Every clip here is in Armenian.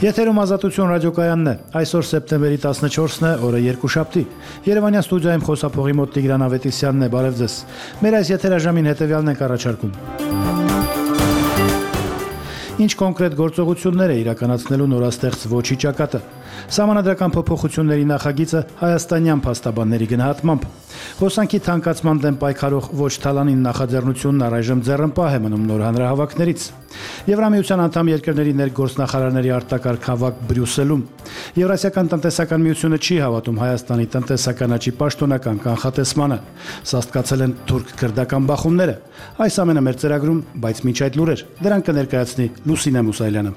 Եթերում Ազատություն ռադիոկայանն է։ Այսօր սեպտեմբերի 14-ն է, օրը երկուշաբթի։ Երևանյան ստուդիայում խոսափողի մոտ Տիգրան Ավետիսյանն է, բարև ձեզ։ Մեր այս եթերաժամին հետևյալն ենք առաջարկում։ Ինչ կոնկրետ գործողություններ է իրականացնելու նորաստեղծ ոչի ճակատը։ Սահմանադրական փոփոխությունների նախագիծը հայաստանյան փաստաբանների գնահատմամբ։ Հոսանքի թանկացման դեմ պայքարող ոչ թալանին նախաձեռնությունն առայժմ ձեռնպահ է մնում նոր հանրահավաքներից։ Եվրամիության անդամ երկրների ներգործնախարարների արտակարգ հավաք Բրյուսելում։ Եվրասիական տնտեսական միությունը չի հավատում Հայաստանի տնտեսական աճի պաշտոնական կանխատեսմանը։ Սաստկացել են թուրք-քրդական բախումները։ Այս ամենը մեր ծրագրում, բայց մինչ այդ լուրեր, դրանք կներկայացնի Լուսինե Մուսայելյանը։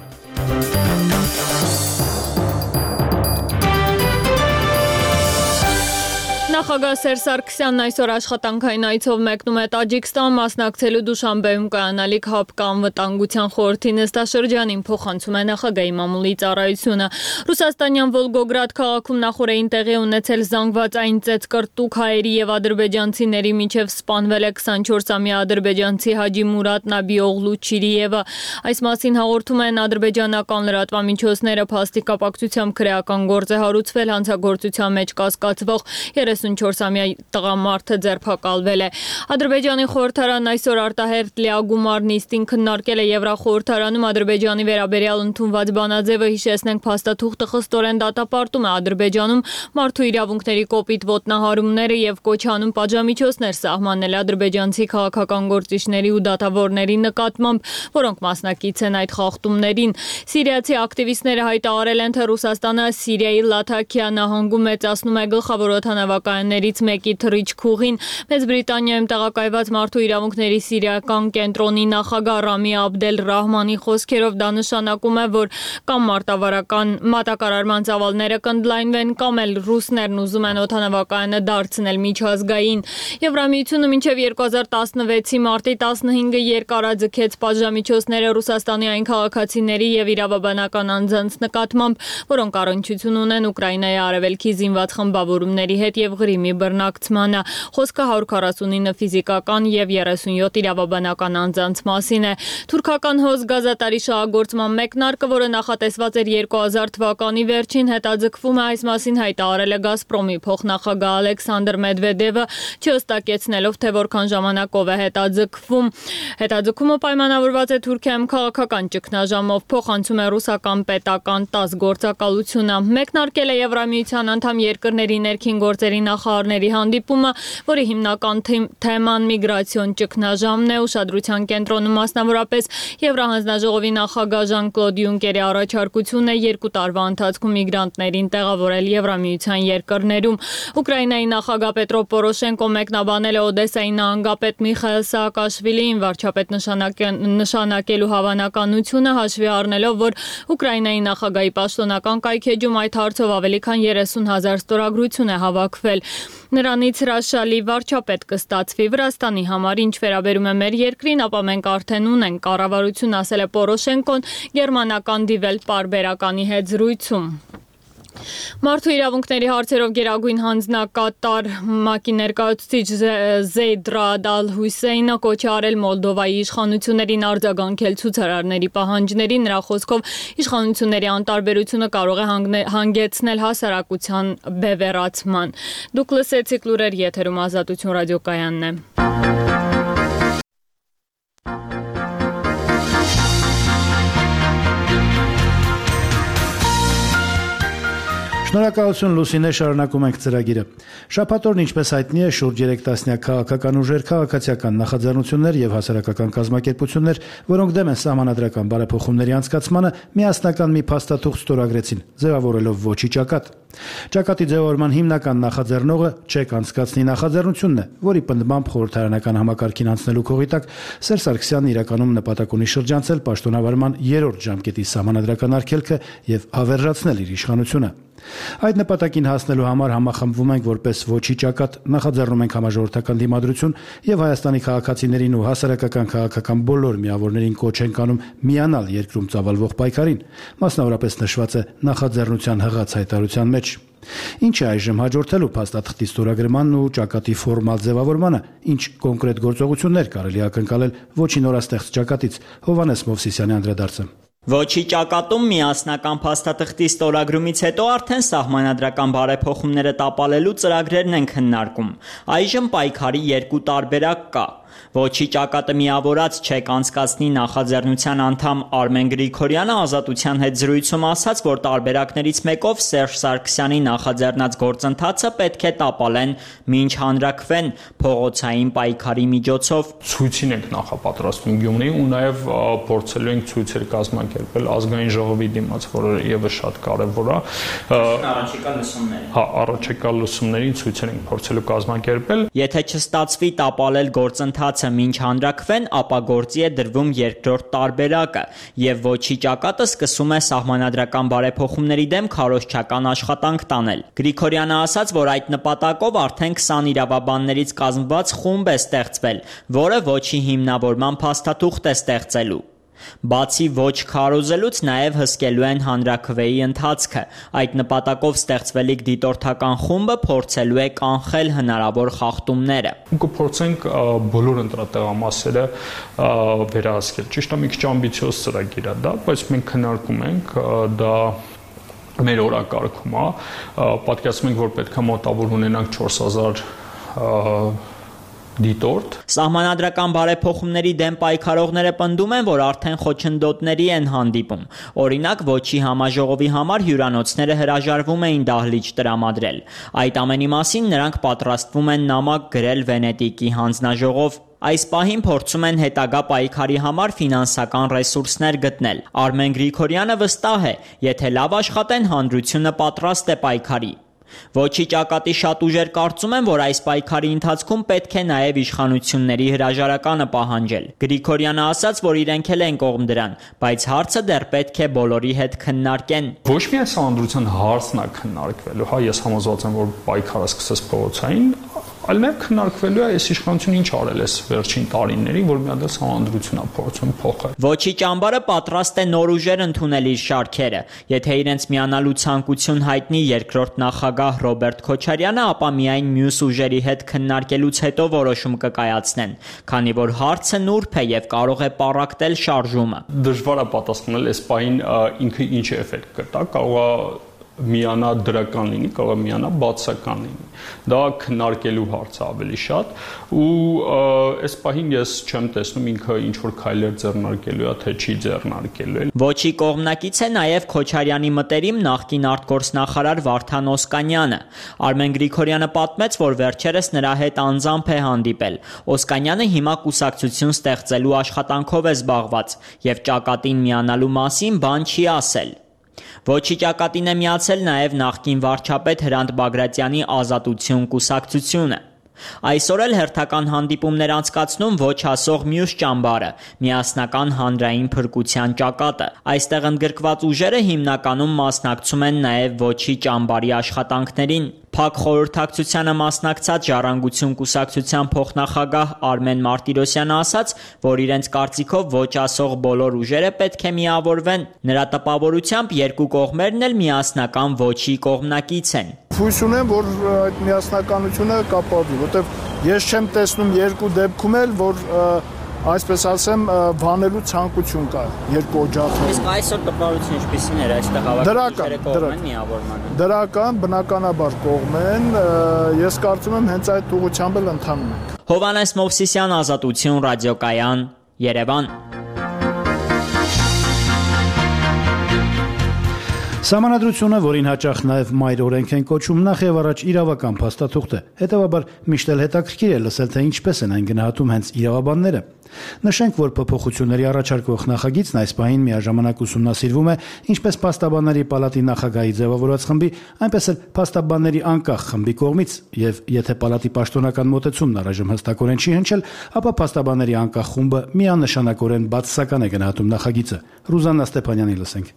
Նախագահ Սերժ Սարգսյանն այսօր աշխատանքային այցով մեկնում է Տաջիկստան, մասնակցելու Դուշանբեում կայանալիք ՀԱՊԿ անվտանգության խորհրդի նստաշրջանին, փոխանցում է նախագահի մամուլի ծառայությունը։ Ռուսաստանյան Վոլգոգրադ քաղաքում նախորդին տեղի ունեցել զանգվածային ծեծկռտուք հայերի եւ ադրբեջանցիների միջև սպանվել է 24-ամյա ադրբեջանցի Հաջի Մուրադ Նաբիօղլու Չիրիևը։ Այս մասին հաղորդում են ադրբեջանական լրատվամիջոցները, փաստի կապակցությամբ քրեական գործ է հարուցվել, հանցագործության մեջ կասկածվող 34-ամյա տղամարդը ձերբակալվել է։ Ադրբեջանի խորհրդարանն այսօր արտահերտ լիագումար նիստին քննարկել է Եվրախորհրդարանում Ադրբեջանի վերաբերյալ ընդունված բանաձևը, հիշեցնենք, փաստաթուղթը խստորեն դատապարտում է Ադրբեջանում մարդու իրավունքների կոպիտ ոտնահարումները եւ կոչանում պատժամիջոցներ սահմանել ադրբեջանցի քաղաքական գործիչների ու դատավորների նկատմամբ, որոնք մասնակից են այդ խախտումներին։ Սիրիացի ակտիվիստները հայտարարել են, թե Ռուսաստանը Սիրիայի Լաթաքիա նահանգում մեծացնում է գլխավոր օդանավակայաններից մեկի թռիչք ուղին։ Մեծ Բրիտանիայում տեղակայված մարդու իրավունքների սիրիական կենտրոնի նախագահ Ռամի Աբդել Ռահմանի խոսքերով դա նշանակում է, որ կամ մարտավարական մատակարարման ծավալները կընդլայնվեն, կամ էլ ռուսներն ուզում են օդանավակայանը դարձնել միջազգային։ Եվրամիությունը մինչև 2016-ի մարտի 15-ը երկարաձգեց պատժամիջոցները Ռուսաստանի այն քաղաքացիների եւ իրավաբանական անձանց նկատմամբ, որոնք առնչություն ունեն Ուկրաինայի արևելքի զինված խմբավորումների հետ եւ Ղրիմի բռնակցմանը։ Խոսքը 149 ֆիզիկական եւ 37 իրավաբանական անձանց մասին է։ Թուրքական հոզ գազատարի շահագործման մեկնարկը, որը նախատեսված էր 2000 թվականի վերջին, հետաձգվում է, այս մասին հայտարարել է Գազպրոմի փոխնախագահ Ալեքսանդր Մեդվեդևը, չհստակեցնելով, թե որքան ժամանակով է հետաձգվում։ Հետաձգումը պայմանավորված է Թուրքիայում քաղաքական ճգնաժամով, փոխանցում է ռուսական պետական ՏԱՍՍ գործակալությունը։ Մեկնարկել է Եվրամիության անդամ երկրների ներքին գործերի նախարարների հանդիպումը, որի հիմնական թեման միգրացիոն ճգնաժամն է, ուշադրության կենտրոնում մասնավորապես Եվրահանձնաժողովի նախագահ Ժան-Կլոդ Յունկերի առաջարկությունն է 2 տարվա ընթացքում միգրանտներին տեղավորել Եվրամիության երկրներում։ Ուկրաինայի նախագահ Պետրո Պորոշենկոն մեկնաբանել է Օդեսայի նահանգապետ Միխայել Սաակաշվիլիին վարչապետ նշանակելու հավանականությունը, հաշվի առնելով, որ Ուկրաինայի նախագահի պաշտոնական կայքեջում այդ հարցով ավելի քան 30,000 ստորագրություն է հավաքվել։ Նրանից հրաշալի վարչապետ կստացվի Վրաստանի համար, ինչ վերաբերում է մեր երկրին, ապա մենք արդեն ունենք կառավարություն, ասել է Պորոշենկոն գերմանական Die Welt պարբերականի հետ զրույցում։ Մարդու իրավունքների հարցերով գերագույն հանձնակատար ՄԱԿ-ի ներկայացուցիչ Զեյդ Ռաադ Ալ-Հուսեյնը կոչ է արել Մոլդովայի իշխանություններին արձագանքել ցուցարարների պահանջներին։ Նրա խոսքով իշխանությունների անտարբերությունը կարող է հանգեցնել հասարակության բևեռացման։ Դուք լսեցիք լուրեր, եթերում Ազատություն ռադիոկայանն է։ Շնորհակալություն Լուսինե, շարունակում ենք ծրագիրը։ Շաբաթ օրն, ինչպես հայտնի է, շուրջ 3 տասնյակ քաղաքական ուժեր, քաղաքացիական նախաձեռնություններ եւ հասարակական կազմակերպություններ, որոնք դեմ են սահմանադրական բարեփոխումների անցկացմանը, միասնական մի փաստաթուղթ ստորագրեցին, ձևավորելով ոչի ճակատ։ Ճակատի ձևավորման հիմնական նախաձեռնողը չեք անցկացնի նախաձեռնությունն է, որի պնդմամբ խորհրդարանական համակարգին անցնելու քողիտակ Սերժ Սարգսյանն իրականում նպատակ ունի շրջանցել պաշտոնավարման 3-րդ ժամկետի սահմանադրական արգելքը եւ հավերժացնել իր իշխանությունը։ Այդ նպատակին հասնելու համար համախմբվում ենք որպես ոչի ճակատ, նախաձեռնում ենք համաժողովրդական դիմադրություն եւ Հայաստանի քաղաքացիներին ու հասարակական քաղաքական բոլոր միավորներին կոչ ենք անում միանալ երկրում ծավալվող պայքարին, մասնավորապես նշված է նախաձեռնության հղած հայտարարության մեջ։ Ինչ է այժմ հաջորդելու փաստաթղթի ստորագրմանն ու ճակատի ֆորմալ ձևավորմանը, ինչ կոնկրետ գործողություններ կարելի ակնկալել ոչի նորաստեղծ ճակատից։ Հովհաննես Մովսիսյանի անդրադարձը։ Ոչի ճակատում միասնական փաստաթղթի ստորագրումից հետո արդեն սահմանադրական բարեփոխումները տապալելու ծրագրերն են քննարկում։ Այժմ պայքարի երկու տարբերակ կա։ Ոչի ճակատը միավորած չեք անցկացնի նախաձեռնության անդամ Արմեն Գրիգորյանը Ազատության հետ զրույցում ասաց, որ տարբերակներից մեկով Սերժ Սարգսյանի նախաձեռնած գործընթացը պետք է տապալեն, մինչ հանրաքվեն փողոցային պայքարի միջոցով։ Ցույցին ենք նախապատրաստում Գյումրի ու նաև փորձելու ենք ցույցեր կազմակերպել ազգային ժողովի դիմաց, որը եւս շատ կարեւոր է։ Առաջիկա լսումների։ Առաջիկա լսումների ցույցեր ենք փորձելու կազմակերպել։ Եթե չստացվի տապալել գործընթացը մինչ հանրաքվեն, ապա գործի է դրվում երկրորդ տարբերակը, եւ ոչի ճակատը սկսում է սահմանադրական բարեփոխումների դեմ քարոզչական աշխատանք տանել։ Գրիգորյանը ասաց, որ այդ նպատակով արդեն 20 իրավաբաններից կազմված խումբ է ստեղծվել, որը ոչի հիմնավորման փաստաթուղթ է ստեղծելու։ Բացի ոչ քարոզելուց նաև հսկելու են հանրաքվեի ընթացքը։ Այդ նպատակով ստեղծվելիք դիտորդական խումբը փորձելու է կանխել հնարավոր խախտումները։ Կփորձենք բոլոր ընտրատեղամասերը վերահսկել։ Ճիշտ է, մի քիչ ամբիցիոզ ծրագիր է դա, բայց մենք քննարկում ենք դա մեր օրակարգում է։ Պատկերացնում ենք, որ պետք է մոտավոր ունենանք 4000 դիտորդ։ Սահմանադրական բարեփոխումների դեմ պայքարողները պնդում են, որ արդեն խոչընդոտների են հանդիպում։ Օրինակ, ոչի համաժողովի համար հյուրանոցները հրաժարվում էին դահլիճ տրամադրել։ Այդ ամենի մասին նրանք պատրաստվում են նամակ գրել Վենետիկի հանձնաժողով։ Այս պահին փորձում են հետագա պայքարի համար ֆինանսական ռեսուրսներ գտնել։ Արմեն Գրիգորյանը վստահ է, եթե լավ աշխատեն, հանրությունը պատրաստ է պայքարի։ Ոչի ճակատի շատ ուժեր կարծում են, որ այս պայքարի ընթացքում պետք է նաև իշխանությունների հրաժարականը պահանջել։ Գրիգորյանը ասաց, որ իրենք էլ են կողմ դրան, բայց հարցը դեռ պետք է բոլորի հետ քննարկեն։ Ոչ միայն սահմանադրության հարցն է քննարկվելու, ես համոզված եմ, որ պայքարը սկսես փողոցային, այլ նաև քննարկվելու է այս իշխանությունը ինչ արել է վերջին տարիներին, որ միադեղ սահմանադրությունն է փորձում փոխել։ Ոչի ճամբարը պատրաստ է նոր ուժեր ընդունել իր շարքերը։ Եթե իրենց միանալու ցանկություն հայտնի երկրորդ նախագահ Ռոբերտ Քոչարյանը, ապա միայն մյուս ուժերի հետ քննարկելուց հետո որոշում կկայացնեն, քանի որ հարցը նուրբ է եւ կարող է պառակտել շարժումը։ Դժվար է պատասխանել այս պահին ինքը ինչ էֆեկտ կտա, կարող է միանա դրական լինի, կարող է միանա բացական լինի։ Դա քննարկելու հարց է ավելի շատ ու այս պահին ես չեմ տեսնում ինքը ինչ որ քայլեր ձեռնարկելու է, թե չի ձեռնարկելու։ Ոչի կողմնակից է նաև Քոչարյանի մտերիմ նախկին արտգործնախարար Վարդան Օսկանյանը։ Արմեն Գրիգորյանը պատմեց, որ վերջերս նրա հետ անձամբ է հանդիպել։ Օսկանյանը հիմա կուսակցություն ստեղծելու աշխատանքով է զբաղված եւ ճակատին միանալու մասին բան չի ասել։ Ոչի ճակատին է միացել նաև նախկին վարչապետ Հրանտ Բագրատյանի Ազատություն կուսակցությունը։ Այսօր էլ հերթական հանդիպումներ անցկացնում ոչ ասող մյուս ճամբարը՝ միասնական հանրային փրկության ճակատը։ Այստեղ ընդգրկված ուժերը հիմնականում մասնակցում են նաև ոչի ճամբարի աշխատանքներին։ Փակ խորհրդակցությանը մասնակցած Ժառանգություն կուսակցության փոխնախագահ Արմեն Մարտիրոսյանը ասաց, որ իրենց կարծիքով ոչ ասող բոլոր ուժերը պետք է միավորվեն։ Նրա տպավորությամբ երկու կողմերն էլ միասնական ոչի կողմնակից են։ Հույս ունեմ, որ այդ միասնականությունը կապավի, որտեղ ես չեմ տեսնում երկու դեպքում էլ, որ այսպես ասեմ, վանելու ցանկություն կա երկու օջախներում։ Իսկ այսօր տպավորությունը ինչպիսին էր այստեղ հավաքությունները կողմեն միավորմանը։ Դրական, բնականաբար կողմեն, ես կարծում եմ հենց այդ ուղղությամբ էլ ընթանում ենք։ Հովհաննես Մովսիսյան, Ազատություն, ռադիոկայան, Երևան։ Սահմանադրությունը, որին հաճախ նաև մայր օրենք են կոչում, նախ եւ առաջ իրավական փաստաթուղթ է։ Հետևաբար միշտ էլ հետաքրքիր է լսել, թե ինչպես են այն գնահատում հենց իրավաբանները։ Նշենք, որ փոփոխությունների առաջարկվող նախագիծն այս պահին միաժամանակ ուսումնասիրվում է ինչպես փաստաբանների պալատի նախագահի ձևավորած խմբի, այնպես էլ փաստաբանների անկախ խմբի կողմից, եւ եթե պալատի պաշտոնական մոտեցումն առայժմ հստակորեն չի հնչել, ապա փաստաբանների անկախ խումբը միանշանակորեն բացասական է գնահատում նախագիծը։ Ռուզաննա Ստեփանյանի լսենք։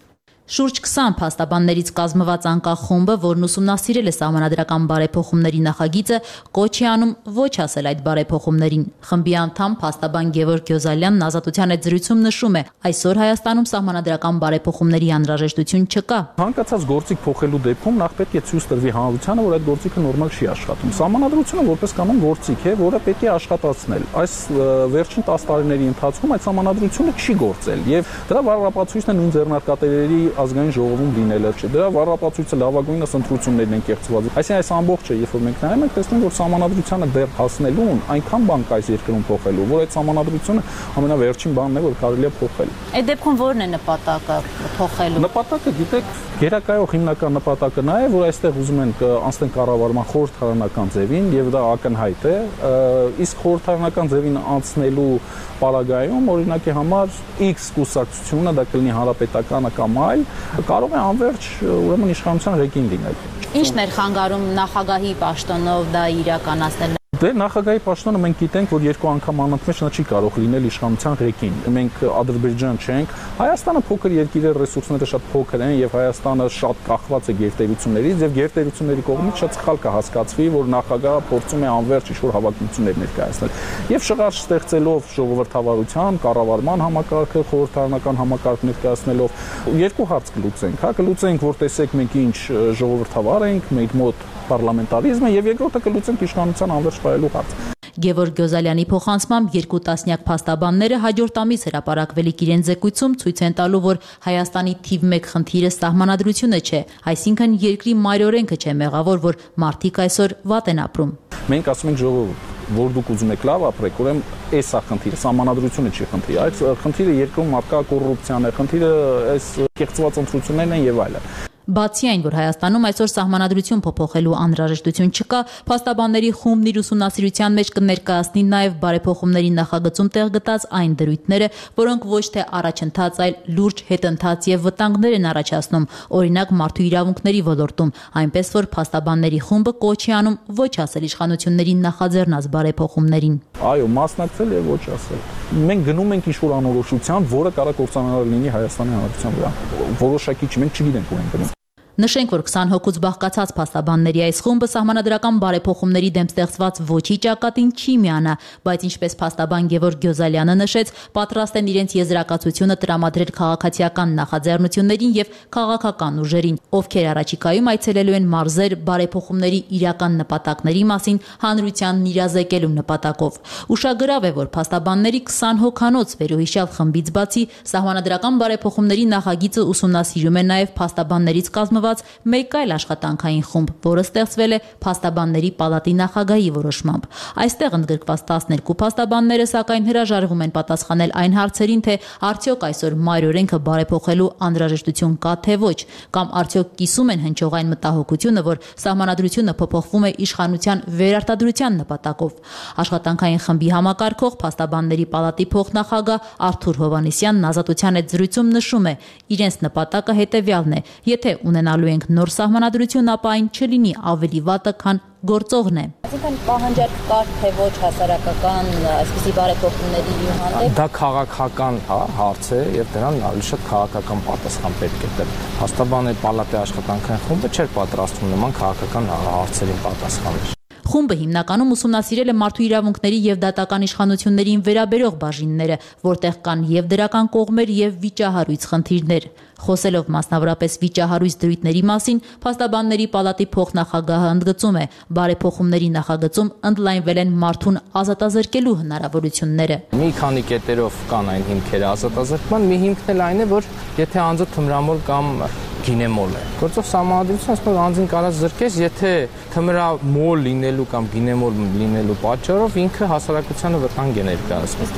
Շուրջ 20 փաստաբաններից կազմված անկախ խումբը, որն ուսումնասիրել է սահմանադրական բարեփոխումների նախագիծը, կոչ է անում ոչ ասել այդ բարեփոխումներին։ Խմբի անդամ փաստաբան Գևորգ Գյոզալյանն Ազատության հետ զրույցում նշում է, այսօր Հայաստանում սահմանադրական բարեփոխումների անհրաժեշտություն չկա։ Հանկացած գործիք փոխելու դեպքում նախ պետք է ցույց տրվի հանրությանը, որ այդ գործիքը նորմալ չի աշխատում։ Սահմանադրությունը որպես կանոն գործիք է, որը պետք է աշխատացնել։ Այս վերջին 10 տարիների ընթացքում այդ սահմանադրությունը չի գործել եւ դրա վառապացույցն է նույն ձեռնարկատերերի ազգային ժողովում լինելը չէ։ Դրա վառապացույցը լավագույնս ընտրություններն են կեղծված։ Այսինքն այս ամբողջը, երբ որ մենք նայում ենք, տեսնում ենք, որ սահմանադրությանը դեռ հասնելուն այնքան բան կա այս երկրում փոխելու, որ այդ սահմանադրությունը ամենավերջին բանն է, որ կարելի է փոխել։ Այդ դեպքում ո՞րն է նպատակը փոխելու։ Նպատակը, գիտեք, գերակայող հիմնական նպատակը նա է, որ այստեղ ուզում են անցնեն կառավարման խորհրդարանական ձևին եւ դա ակնհայտ է, իսկ խորհրդարանական ձևին անցնելու պարագայում օրինակի համար X կուսակցությունը, դա կլինի հանրապետականը կամ այլ, կարող է անverջ ուրեմն իշխանության ղեկին լինել։ Ինչն էր խանգարում նախագահի պաշտոնով դա իրականացնել։ Դե նախագահի պաշտոնը մենք գիտենք, որ երկու անգամ անընդմեջ նա չի կարող լինել իշխանության ղեկին։ Մենք Ադրբեջան չենք, Հայաստանը փոքր երկիր է, ռեսուրսները շատ փոքր են եւ Հայաստանը շատ կախված է գերտերություններից եւ գերտերությունների կողմից շատ սխալ կհասկացվի, որ նախագահը փորձում է անverջ ինչ-որ հավակնություններ ներկայացնել։ Եվ շղարշ ստեղծելով ժողովրդավարության, կառավարման համակարգը, խորհրդարանական համակարգ ներկայացնելով երկու հարց կլուծենք, հա, կլուծենք, որ տեսեք մենք ինչ ժողովրդավար ենք, մենք մոտ պարլամենտարիզմը եւ երկրորդը կլուծենք իշխանության անverջ պահելու հարց։ Գևորգ Գյոզալյանի փոխանցմամբ 2 տասնյակ փաստաբանները հաջորդ ամիս հրապարակվելիք իրենց զեկույցում ցույց են տալու, որ Հայաստանի թիվ 1 խնդիրը սահմանադրությունը չէ, այսինքն երկրի մայրօրենքը չէ մեղավոր, որ մարդիկ այսօր վատ են ապրում։ Մենք ասում ենք ժողովուրդ, որ դուք ուզում եք լավ ապրեք, ուրեմն էս է խնդիրը, սահմանադրությունը չի խնդիրը, այդ խնդիրը երկրում արկա կոռուպցիան է, խնդիրը այս կեղծված ընտրություններն են եւ այլն։ Բացի այն, որ Հայաստանում այսօր սահմանադրություն փոփոխելու անհրաժեշտություն չկա, փաստաբանների խումբն իր ուսումնասիրության մեջ կներկայացնի նաև բարեփոխումների նախագծում տեղ գտած այն դրույթները, որոնք ոչ թե առաջընթաց, այլ լուրջ հետընթաց եւ վտանգներ են առաջացնում, օրինակ մարդու իրավունքների ոլորտում, այնպես որ փաստաբանների խումբը կոչ է անում ոչ ասել իշխանություններին նախաձեռնած բարեփոխումներին։ Այո, մասնակցել եւ ոչ ասել։ Մենք գնում ենք ինչ-որ անորոշության, որը կարող կործանարար լինի Հայաստանի Հանրապետության վրա։ Որոշակի չի, մենք չգիտենք ուր ենք գնում։ Նշենք, որ 20 հոգուց բաղկացած փաստաբանների այս խումբը սահմանադրական բարեփոխումների դեմ ստեղծված ոչի ճակատին չի միանա, բայց ինչպես փաստաբան Գևորգ Գյոզալյանը նշեց, պատրաստ են իրենց եզրակացությունը տրամադրել քաղաքացիական նախաձեռնություններին եւ քաղաքական ուժերին, ովքեր առաջիկայում այցելելու են մարզեր բարեփոխումների իրական նպատակների մասին հանրությանն իրազեկելու նպատակով։ Ուշագրավ է, որ փաստաբանների 20 հոգանոց վերոհիշյալ խմբից բացի սահմանադրական բարեփոխումների նախագիծը ուսումնասիրում է նաեւ փաստաբաններից կազմված մեկ այլ աշխատանքային խումբ, որը ստեղծվել է Փաստաբանների պալատի նախագահի որոշմամբ։ Այստեղ ընդգրկված 12 փաստաբանները սակայն հրաժարվում են պատասխանել այն հարցերին, թե արդյոք այսօր մայրօրենքը բարեփոխելու անհրաժեշտություն կա թե ոչ, կամ արդյոք կիսում են հնչողային մտահոգությունը, որ սահմանադրությունը փոփոխվում է իշխանության վերարտադրության նպատակով։ Աշխատանքային խմբի համակարգող Փաստաբանների պալատի փոխնախագահ Արթուր Հովհաննիսյանն Ազատության հետ զրույցում նշում է, իրենց նպատակը հետևյալն է. եթե ունենալու ենք նոր սահմանադրություն, ապա այն չլինի ավելի վատը, քան գործողն է։ Այսինքն պահանջարկ կար թե ոչ հասարակական այսպիսի բարեփոխումների հանդեպ։ Դա քաղաքական հարց է եւ դրան ավելի շատ քաղաքական պատասխան պետք է տրվի։ Փաստաբանների պալատի աշխատանքային խումբը չէր պատրաստվում նման քաղաքական հարցերին պատասխանել։ Խումբը հիմնականում ուսումնասիրել է մարդու իրավունքների եւ դատական իշխանություններին վերաբերող բաժինները, որտեղ կան եւ դրական կողմեր եւ վիճահարույց խնդիրներ։ Խոսելով մասնավորապես վիճահարույց դրույթների մասին, Փաստաբանների պալատի փոխնախագահը ընդգծում է, բարեփոխումների նախագծում ընդլայնվել են մարդուն ազատազրկելու հնարավորությունները։ Մի քանի կետերով կան այն հիմքերը ազատազրկման, մի հիմքն էլ այն է, որ եթե անձը թմրամոլ կամ գինեմոլ է։ Գործող սահմանադրությունը ասում է անձին կարած զրկես, եթե թմրամոլ լինելու կամ գինեմոլ լինելու պատճառով ինքը հասարակությանը վտանգ է ներկայացնում։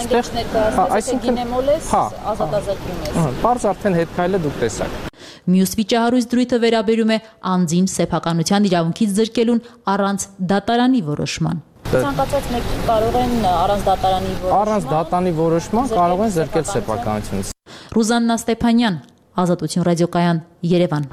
Այսինքն գինեմոլ ես, ազատազրկում ես։ Պարզ արդեն հետ քայլը դուք տեսաք։ Մյուս վիճահարույց դրույթը վերաբերում է անձին սեփականության իրավունքից զրկելուն առանց դատարանի որոշման։ Ցանկացած մեկը կարող են առանց դատարանի որոշման կարող են զրկել սեփականությունից։ Ռուզաննա Ստեփանյան, Ազատություն ռադիոկայան, Երևան։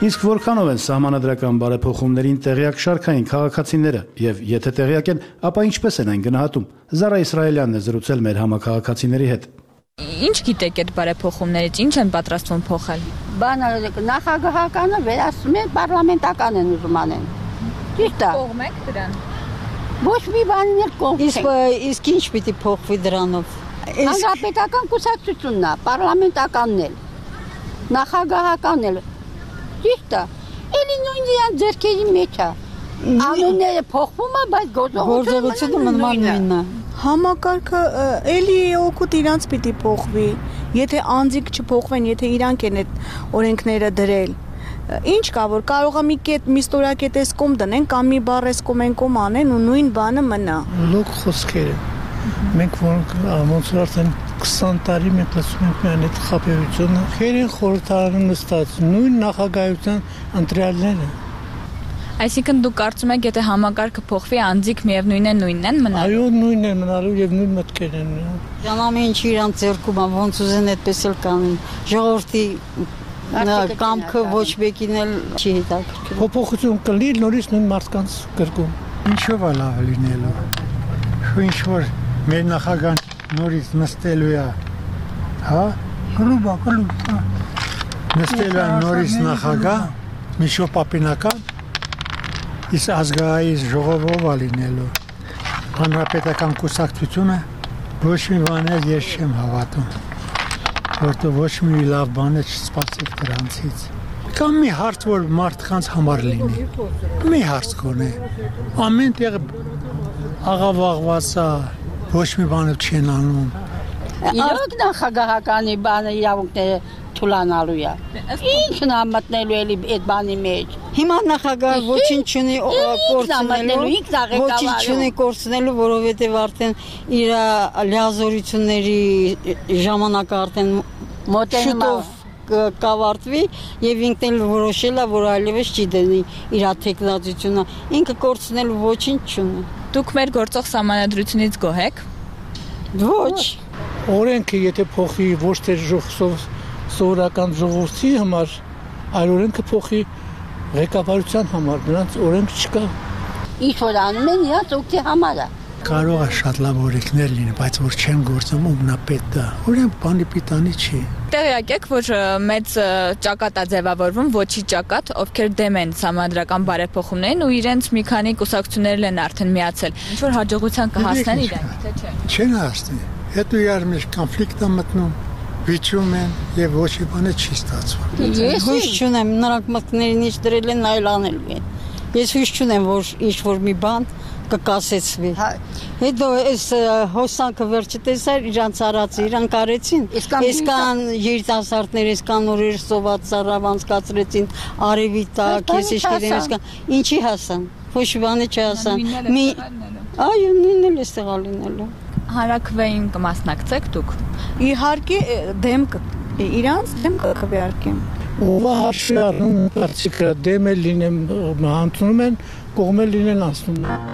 Իսկ որքանով են սահմանադրական բարեփոխումներին տեղյակ շարքային քաղաքացիները եւ եթե տեղյակ են, ապա ինչպես են այն գնահատում։ Զարա Իսրայելյանն է զրուցել մեր համակարգացիների հետ։ Ինչ գիտեք այդ բարեփոխումներից, ինչ են պատրաստվում փոխել։ Բանը նախագահականը վերացում են, պարլամենտական են ուզում անեն։ Ճիշտ է։ Կողմեք դրան։ Ոչ մի բանին էլ կողմ։ Իսկ ինչ պիտի փոխվի դրանով։ Հանրապետական կուսակցությունն է, պարլամենտականն էլ, նախագահականն էլ։ Ճիշտ է։ Էլի նույն իրան ձեռքերի մեջ է։ Անունները փոխվում է, բայց գործողությունը մնում է նույնն է։ Համակարգը էլի օգուտ իրանց պիտի փոխվի։ Եթե անձիկ չփոխվեն, եթե իրանք են այդ օրենքները դրել, ինչ կա որ կարող է մի ստորակետ էսկոմ դնեն կամ մի բառ էսկոմ անեն ու նույն բանը մնա։ Լոկ խոսքերը։ Մենք ոնց որ արդեն 20 տարի մենք լսում ենք միայն այդ խաբեությունը։ Քերեն խորհրդարանում նստած նույն նախագահության ընտրյալները։ Այսինքն դուք կարծում եք, եթե համակարգը փոխվի, անձիկ միևնույնն են մնալու։ Այո, նույնն են մնալու եւ նույն մտքերն են։ Ժամամի ինչ իրանց ձեռքում է, ոնց ուզեն այդպես էլ կանեն։ Ժողովրդի կամքը ոչ մեկին էլ չի հետաքրքրում։ Փոփոխություն կլինի նորից նույն մարդկանց կրկում։ Ինչով է լավ լինելու։ Ինչ որ մեր նախագահան նորից նստելու է, հա? Կլուբա։ Նստելու է նորից նախագահ, Միշո Պապինական, իսկ ազգային ժողովով է լինելու։ Հանրապետական կուսակցությունը ոչ մի բան էլ ես չեմ հավատում, որտեղ ոչ մի լավ բան չսպասեք դրանցից։ Կամ մի հարց, որ մարդկանց համար լինի։ Մի հարց կոնե։ Ամեն տեղ աղավաղված է, ոչ մի բանը չեն անում։ Իրոք նախագահականի բանը իրավունքները թուլանալու է։ Ինչն է մտնելու էլի այդ բանի մեջ։ Հիմա նախագահը ոչինչ չունի կորցնելու, որովհետև արդեն իր լիազորությունների ժամանակը արդեն շուտով կավարտվի եւ ինքն էլ որոշել է, որ այլևս չի դնի իր թեկնածությունը։ Ինքը կորցնելու ոչինչ չունի։ Դուք մեր գործող սահմանադրությունից գոհ եք։ Ոչ։ Օրենքը եթե փոխի ոչ թե սովորական ժողովրդի համար, այլ օրենքը փոխի ղեկավարության համար, նրանց օրենք չկա։ Ինչ որ անում են, իրաց օգտի համար է։ Կարող է շատ լավ օրենքներ լինի, բայց որ չեն գործում, ումնապետ է։ Օրենք բանի պիտանի չի։ Տեղյակ եք, որ մեծ ճակատ է ձևավորվում, ոչի ճակատ, ովքեր դեմ են սահմանադրական բարեփոխումներին ու իրենց մի քանի կուսակցություններ են արդեն միացել։ Ինչ որ հաջողության կհասնեն իրենք, թե չէ։ Չեն հասնի։ Հետո իրար մեջ կոնֆլիկտ է մտնում, վիճում են եւ ոչ մի բան չի ստացվում։ Ես հույս չունեմ, նրանք մտքներին ինչ դրել են, այլ անելու են։ Ես հույս չունեմ, որ ինչ որ մի բան կկասեցվի։ Հետո այս հոսանքը վերջը տեսար իրանց արածը, իրանք արեցին։ Այսքան երիտասարդներ, այսքան օրեր սոված ծառավ անցկացրեցին, արևի տակ, քեսիշկերեն, այսքան ինչի հասան։ Ոչ բանի չհասան։ Այո, նույնն էլ էստեղ լինելու։ Հանրաքվեին կմասնակցեք դուք։ Իհարկե դեմ իրանց դեմ կվերարկեմ։ Ով հաշվի առնում կարծիքը դեմ էլ լինեմ, հանցնում են, կողմ էլ լինեն անցնում են։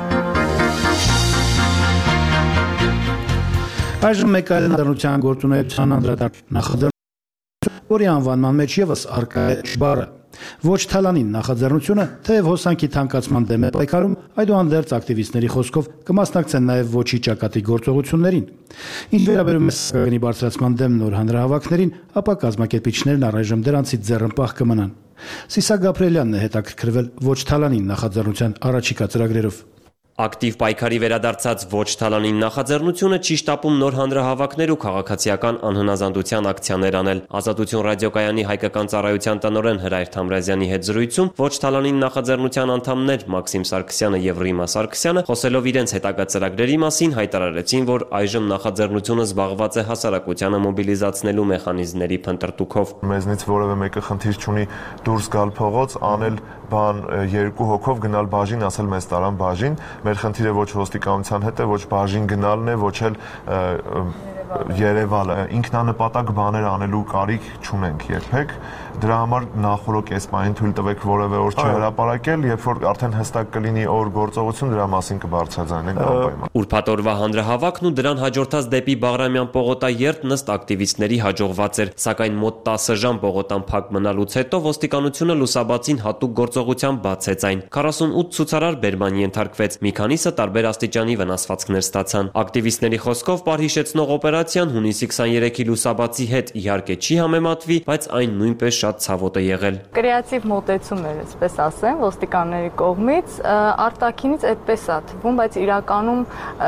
Այժմ մեկ այլ դառնության գործունեության անդրադարձ նախաձեռնություն, որի անվանման մեջ եւս առկա է բառը։ Ոչ թալանին նախաձեռնությունը, թեև հոսանքի թանկացման դեմ է պայքարում, այդուհանդերձ ակտիվիստների խոսքով կմասնակցեն նաև ոչի ճակատի գործողություններին։ Ինչ վերաբերում է սահմանի բարձրացման դեմ նոր հանրահավաքներին, ապա կազմակերպիչներն առայժմ դրանցից ձեռնպահ կմնան։ Սիսա Գաբրելյանն է հետաքրքրվել ոչ թալանին նախաձեռնության առաջիկա ծրագրերով։ Ակտիվ պայքարի վերադարձած ոչ թալանին նախաձեռնությունը չի շտապում նոր հանրահավաքներ ու քաղաքացիական անհնազանդության ակցիաներ անել։ Ազատություն ռադիոկայանի հայկական ծառայության տնօրեն Հրայր Թամրազյանի հետ զրույցում ոչ թալանին նախաձեռնության անդամներ Մաքսիմ Սարգսյանը եւ Ռիմա Սարգսյանը խոսելով իրենց հետագա ծրագրերի մասին հայտարարեցին, որ այժմ նախաձեռնությունը զբաղված է հասարակությանը մոբիլիզացնելու մեխանիզմների փնտրտուքով։ Մեզնից որևէ մեկը խնդիր չունի դուրս գալ փողոց, անել բան երկու հոգով գնալ բաժին, ասել մեզ տարան բաժին։ Մեր խնդիրը ոչ ոստիկանության հետ է, ոչ բաժին գնալն է, ոչ էլ Երևալը, ինքնանպատակ բաներ անելու կարիք չունենք երբեք։ Դրա համար նախորդ կեսպային թույլ տվեք որևէ օր չհրապարակել, երբ որ արդեն հստակ կլինի օր գործողություն, դրա մասին կբարձրաձայնենք անպայման։ Ուրբաթ օրվա հանրահավաքն ու դրան հաջորդած դեպի Բաղրամյան պողոտայերթ ըստ ակտիվիստների հաջողված էր, սակայն մոտ 10 ժամ պողոտան փակ մնալուց հետո ոստիկանությունը լուսաբացին հատուկ գործողությամբ բացեց այն։ 48 ցուցարար բերման ենթարկվեց, մի քանիսը տարբեր աստիճանի վնասվածքներ ստացան։ Ակտիվիստների խոսքով պարհիշեցնող օպերացիան հունիսի 23-ի լուսաբացի հետ իհարկե չի համեմատվի, բայց այն նույնպես շատ ցավոտ է եղել։ Կրեատիվ մոտեցումներ, այսպես ասեմ, ոստիկանների կողմից արտաքինից այդպես է թվում, բայց իրականում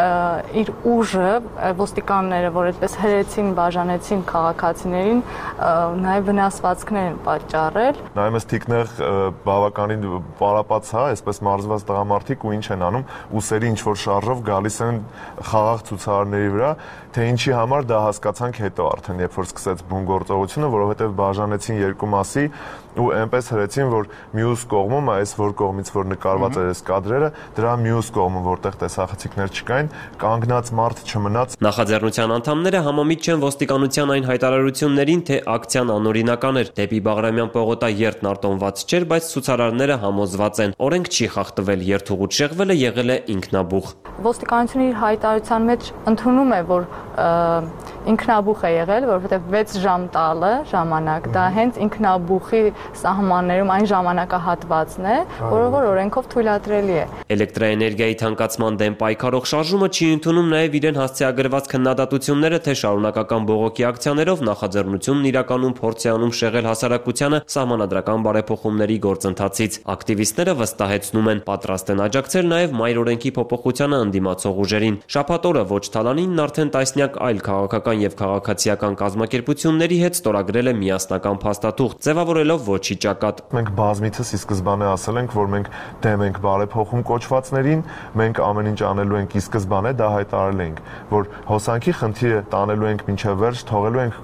իր ուժը ոստիկանները, որ այդպես հրեցին, բաժանեցին քաղաքացիներին, նաև վնասվածքներ են պատճառել։ Նայում ես թիկնեղ բավականին պարապած հա, այսպես մարզված տղամարդիկ ու ինչ են անում, ուսերի ինչ որ շարժով գալիս են խաղաղ ցուցարարների վրա, թե ինչի համար դա հասկացանք հետո արդեն, երբ որ սկսեց բուն գործողությունը, որովհետև բաժանեցին երկու մասի ու այնպես հրեցին, որ մյուս կողմում, այս որ կողմից որ նկարված էր այս կադրերը, դրա մյուս կողմում, որտեղ տեսախցիկներ չկային, կանգնած մարդ չմնաց։ Նախաձեռնության անդամները համամիտ չեն ոստիկանության այն հայտարարություններին, թե ակցիան անօրինական էր, դեպի Բաղրամյան պողոտայերթն արտոնված չէր, բայց ցուցարարները համոզված են, օրենք չի խախտվել, երթուղուց շեղվելը եղել է ինքնաբուխ։ Ոստիկանությունը իր հայտարարության մեջ ընդունում է, որ ինքնաբուխ է եղել, որովհետև 6 ժամ տալը ժամանակ, դա հենց ինքնաբուխի սահմաններում այն ժամանակահատվածն է, որը որ օրենքով թույլատրելի է։ Էլեկտրաէներգիայի թանկացման դեմ պայքարող շարժումը չի ընդունում նաև իրեն հասցեագրված քննադատությունները, թե շարունակական բողոքի ակցիաներով նախաձեռնությունն իրականում փորձ է անում շեղել հասարակությանը սահմանադրական բարեփոխումների գործընթացից։ Ակտիվիստները վստահեցնում են, պատրաստ են աջակցել նաև մայր օրենքի փոփոխությանը ընդդիմացող ուժերին։ Շաբաթ օրը ոչ թալանինն արդեն տասնյակ այլ քաղաքական եւ քաղաքացիական կազմակերպությունների հետ ստորագրել է միասնական փաստաթուղթ, ձևավորելով ոչի ճակատ։ Մենք բազմիցս ի սկզբանե ասել ենք, որ մենք դեմ ենք բարեփոխում կոչվածներին, մենք ամեն ինչ անելու ենք ի սկզբանե, դա հայտարարել ենք, որ հոսանքի խնդիրը տանելու ենք մինչև վերջ, թողելու ենք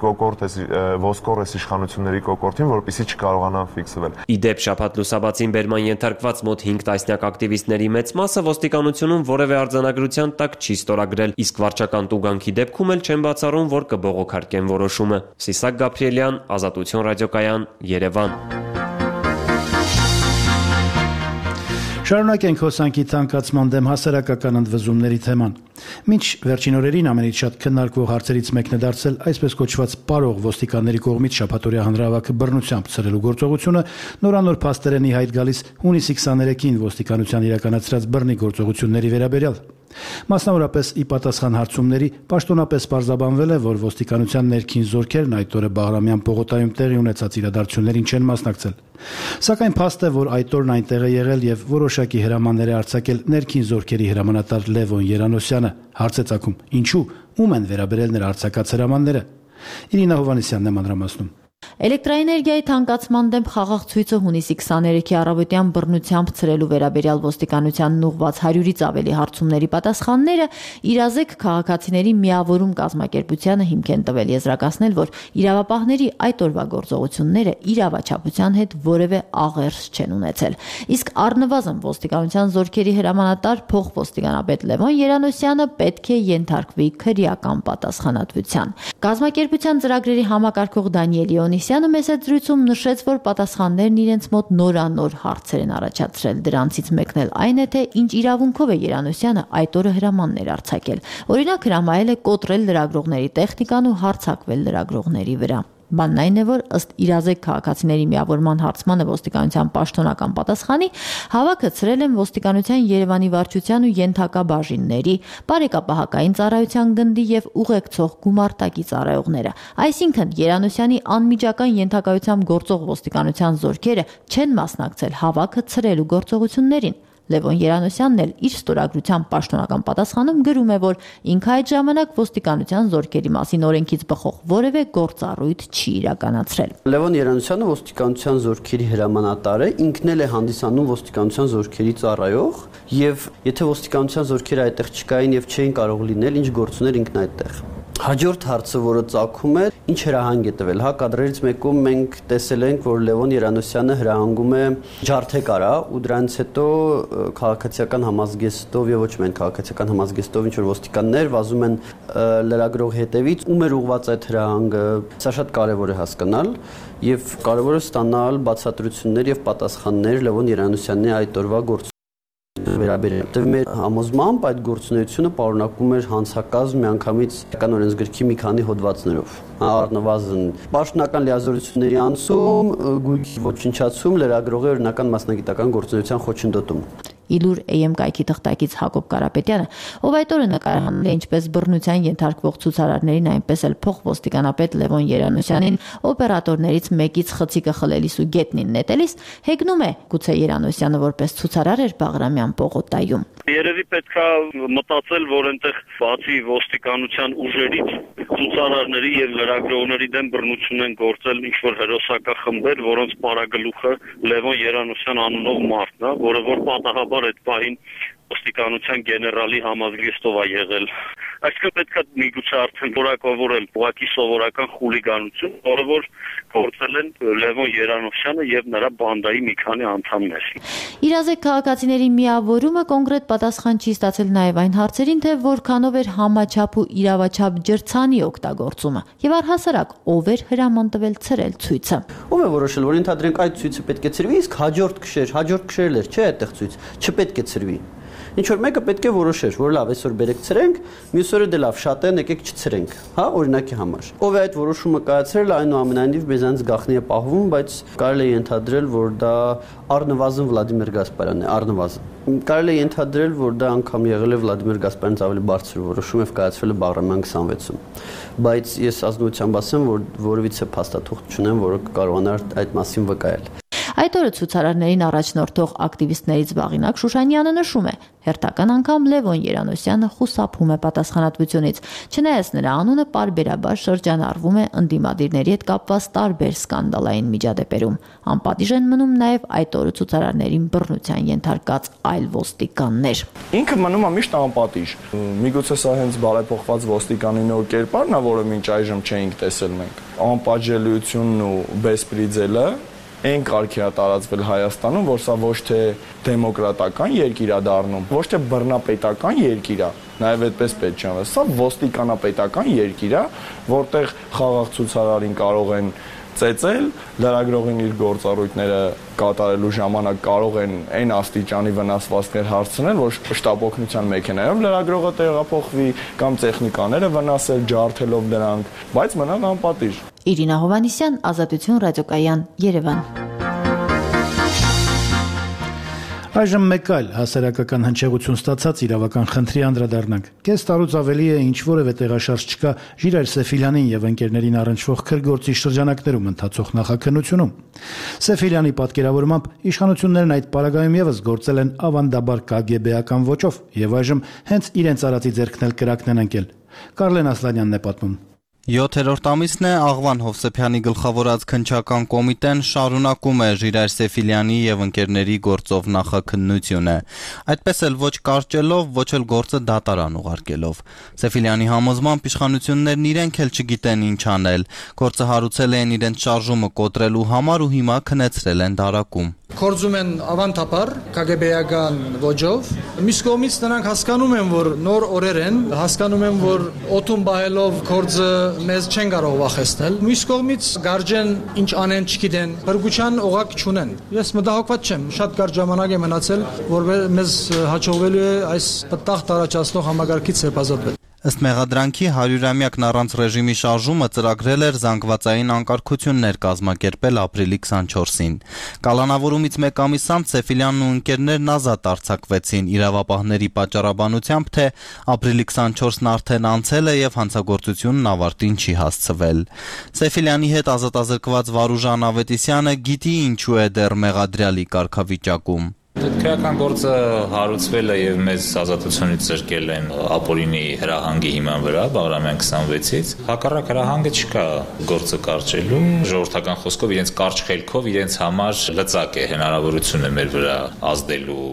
ոսկորես իշխանությունների կոկորտին, որպեսզի չկարողանան ֆիքսվել։ Իդեպ շաբաթ լուսաբացին բերման ենթարկված մոտ 5 տասնյակ ակտիվիստների մեծ մասը ոստիկանությունում որևէ արձանագրության տակ չի ստորագրել, իսկ վարչական տուգանքի դեպքում էլ չեն բացառում, որ կբողոքարկեն որոշումը։ Սիսակ Գաբրիելյան, Ազատություն ռադիոկայան, Երևան։ Շարունակենք հոսանքի թանկացման դեմ հասարակական ընդվզումների թեման։ Մինչ վերջին օրերին ամենից շատ քննարկվող հարցերից մեկն է դարձել այսպես կոչված պարող ոստիկանների կողմից շաբաթօրյա հանրահավաքը բռնությամբ ցրելու գործողությունը, նորանոր փաստերենի հայտ գալիս հունիսի 23-ին ոստիկանության իրականացրած բռնի գործողությունների վերաբերյալ։ Մասնավորապես ի պատասխան հարցումների պաշտոնապես պարզաբանվել է, որ ոստիկանության ներքին զորքերն այդ օրը Բաղրամյան պողոտայում տեղի ունեցած իրադարձություններին չեն մասնակցել։ Սակայն փաստ է, որ այդ օրն այնտեղ է եղել եւ որոշակի հրամաններ է արձակել ներքին զորքերի հրամանատար Լևոն Երանոսյանը։ Հարց է ծագում. ինչու, ում են վերաբերել նրա արձակած հրամանները։ Իրինա Հովհաննիսյանն է մանրամասնում։ Էլեկտրաէներգիայի թանկացման դեմ խաղաղ ցույցը հունիսի 23-ի առավոտյան բռնությամբ ցրելու վերաբերյալ ոստիկանությանն ուղղված 100-ից ավելի հարցումների պատասխանները իրազեկ քաղաքացիների միավորում կազմակերպությանը հիմք են տվել եզրակացնել, որ իրավապահների այդ օրվա գործողությունները իրավաչափության հետ որևէ աղերս չեն ունեցել։ Իսկ առնվազն ոստիկանության զորքերի հրամանատար փոխոստիկանապետ Լևոն Երանոսյանը պետք է ենթարկվի քրեական պատասխանատվության։ Կազմակերպության ծրագրերի համակարգող Դանիել Իոնիսյանը մեծ զրույցում նշեց, որ պատասխաններն իրենց մոտ նորանոր հարցեր են առաջացրել։ Դրանցից մեկն էլ այն է, թե ինչ իրավունքով է Երանոսյանը այդ օրը հրամաններ արձակել։ Օրինակ հրամայել է կոտրել լրագրողների տեխնիկան ու հարձակվել լրագրողների վրա։ Բանն այն է, որ ըստ իրազեկ քաղաքացիների միավորման հարցմանը ոստիկանության պաշտոնական պատասխանի հավաքը ցրել են ոստիկանության Երևանի վարչության ու ենթակա բաժինների, բարեկապահական ծառայության գնդի եւ ուղեկցող գումարտակի ծառայողները։ Այսինքն Երանոսյանի անմիջական ենթակայությամբ գործող ոստիկանության զորքերը չեն մասնակցել հավաքը ցրելու գործողություններին։ Լևոն Երանոսյանն էլ իր ստորագրության պաշտոնական պատասխանում գրում է, որ ինքը այդ ժամանակ ոստիկանության զորքերի մասին օրենքից բխող որևէ գործառույթ չի իրականացրել։ Լևոն Երանոսյանը ոստիկանության զորքերի հրամանատար է, ինքն էլ է հանդիսանում ոստիկանության զորքերի ծառայող, եւ եթե ոստիկանության զորքերը այդտեղ չկային եւ չէին կարող լինել, ինչ գործ ուներ ինքն այդտեղ։ Հաջորդ հարցը, որը ծագում է, ինչ հրահանգ է տվել, հա, կադրերից մեկում մենք տեսել ենք, որ Լևոն Երանոսյանը հրահանգում է ջարդեկարա ու դրանից հետո քաղաքացիական համազգեստով եւ ոչ միայն քաղաքացիական համազգեստով ինչ որ ոստիկաններ վազում են լրագրող հետևից, ում էր ուղղված այդ հրահանգը, սա շատ կարեւոր է հասկանալ եւ կարեւոր է ստանալ բացատրություններ եւ պատասխաններ Լևոն Երանոսյանի այդ օրվա վերաբերյալ մեր համոզմամբ այդ գործունեությունը պարունակում էր հանցակազմ միանգամիցական օրենսգրքի մի քանի հոդվածներով առնվազն պաշտոնական լիազորությունների անցում, գույքի ոչնչացում, լրագրողի օրինական մասնագիտական գործունեության խոչընդոտում։ Իլուր AM կայքի թղթակից Հակոբ Կարապետյանը, ով այդ օրը նկարահանել է ինչպես բռնության ենթարկվող ցուցարարներին, այնպես էլ փոխոստիկանապետ Լևոն Երանոսյանին օպերատորներից մեկից խցիկը խլելիս ու գետնին նետելիս, հեգնում է գուցե Երանոսյանը որպես ցուցարար էր Բաղրամյան պողոտայում։ Երևի պետք է մտածել, որ այնտեղ բացի ոստիկանության ուժերից ցուցարարների եւ լրագրողների դեմ բռնություն են գործել ինչ-որ հերոսակախմբեր, որոնց պարագլուխը Լևոն Երանոսյան անունով մարդն է, որը որ պատահաբար այդ պահին ոստիկանության գեներալի համազգեստով է եղել։ Այսինքն պետք է միգուցե արդեն որակավորել ուղղակի սովորական խուլիգանություն, որը որ գործել են Լևոն Երանոսյանը եւ նրա բանդայի մի քանի անդամներ։ Իրազեկ քաղաքացիների միավորումը կոնկրետ պատասխան չի ստացել նաեւ այն հարցերին, թե որքանով էր համաչափ ու իրավաչափ ջրցանի օգտագործումը եւ առհասարակ ով էր հրաման տվել ցրել ցույցը։ Ով է որոշել, որ ընդհանրենք այդ ցույցը պետք է ցրվի, իսկ հաջորդ քշերել էր, չէ, այդտեղ ցույց չպետք է ցրվի։ Ինչ որ մեկը պետք է որոշեր, որ լավ, այսօր բերեք ցրենք, մյուս օրը դե լավ, շատ են, եկեք չցրենք, հա, օրինակի համար։ Ով է այդ որոշումը կայացրել, այնուամենայնիվ մեզանից գաղտնի է պահվում, բայց կարելի է ենթադրել, որ դա առնվազն Վլադիմիր Գասպարյանն է, առնվազն։ Կարելի է ենթադրել, որ դա անգամ եղել է Վլադիմիր Գասպարյանից ավելի բարձր որոշում եւ կայացվել է Բաղրամյան 26-ում։ Բայց ես ազնվությամբ ասեմ, որ որևիցե փաստաթուղթ չունեմ, որը կկարողանար այդ մասին վկայել։ Այդ օրը ցուցարարներին առաջնորդող ակտիվիստներից Վաղինակ Շուշանյանը նշում է, հերթական անգամ Լևոն Երանոսյանը խուսափում է պատասխանատվությունից, չնայած նրա անունը պարբերաբար շրջանառվում է ընդդիմադիրների հետ կապված տարբեր սկանդալային միջադեպերում։ Անպատիժ են մնում նաև այդ օրը ցուցարարներին բռնության ենթարկած այլ ոստիկաններ։ Ինքը մնում է միշտ անպատիժ։ Միգուցե սա հենց բարեփոխված ոստիկանի նոր կերպարն է, որը մինչ այժմ չէինք տեսել մենք։ Անպատժելիությունն ու բեսպրիձելը այն կարգի է տարածվել Հայաստանում, որ սա ոչ թե դեմոկրատական երկիր է դառնում, ոչ թե բռնապետական երկիր է, նաև այդպես պետք չի անվանել, սա ոստիկանապետական երկիր է, որտեղ խաղաղ ցուցարարին կարող են ծեծել, լրագրողին իր գործառույթները կատարելու ժամանակ կարող են այն աստիճանի վնասվածքներ հարցնել, որ շտապօգնության մեքենայով լրագրողը տեղափոխվի կամ տեխնիկաները վնասել ջարդելով նրանք, բայց մնալ անպատիժ։ Իրինա Հովանիսյան, Ազատություն ռադիոկայան, Երևան։ Այժմ մեկ այլ հասարակական հնչեղություն ստացած իրավական խնդրի անդրադառնանք։ Կես տարուց ավելի է ինչ որևէ տեղաշարժ չկա Ժիրայր Սեֆիլյանին եւ ընկերներին առնչվող քրգործի շրջանակներում ընթացող նախաքննությունում։ Սեֆիլյանի պատկերավորմամբ իշխանություններն այդ պարագայում եւս գործել են ավանդաբար KGB-ական ոճով եւ այժմ հենց իրենց արածի ձեռքն էլ կրակն են ընկել։ Կարլեն Ասլանյանն է պատմում։ 7-րդ ամիսն է Աղվան Հովսեփյանի գլխավորած քննչական կոմիտեն շարունակում է Ժիրայր Սեֆիլյանի եւ ընկերների գործով նախաքննությունը, այդպես էլ ոչ կարճելով, ոչ էլ գործը դատարան ուղարկելով։ Սեֆիլյանի համոզմամբ իշխանություններն իրենք էլ չգիտեն ինչ անել, գործը հարուցել են իրենց շարժումը կոտրելու համար ու հիմա քնեցրել են դարակում։ Գործում են ավանդաբար KGB-ական ոճով։ Մյուս կողմից նրանք հասկանում են, որ նոր օրեր են, հասկանում են, որ օդում բահելով գործը մեզ չեն կարող վախեցնել։ Մյուս կողմից գարջեն ինչ անեն չգիտեն, բրգության օղակ չունեն։ Ես մտահոգված չեմ, շատ կարճ ժամանակ է մնացել, որ մեզ հաջողվելու է այս պտտաղ տարածացնող համագարկից հպազատվել։ Ըստ մեղադրանքի 100-ամյակն առանց ռեժիմի շարժումը ծրագրել էր զանգվածային անկարգություններ կազմակերպել ապրիլի 24-ին։ Կալանավորումից մեկ ամիս անց Սեֆիլյանն ու ընկերներն ազատ արձակվեցին իրավապահների պատճառաբանությամբ, թե ապրիլի 24-ն արդեն անցել է եւ հանցագործությունն ավարտին չի հասցվել։ Սեֆիլյանի հետ ազատազրկված Վարուժան Ավետիսյանը գիտի ինչու է դեռ մեղադրյալի կարգավիճակում։ Քրեական գործը հարուցվել է եւ մեզ ազատությունից զրկել են ապօրինի հրահանգի հիման վրա Բաղրամյան 26-ից։ Հակառակ հրահանգը չկա գործը կարճելու, ժողովրդական խոսքով իրենց կարճ խելքով իրենց համար լծակ է հնարավորությունը մեր վրա ազդելու։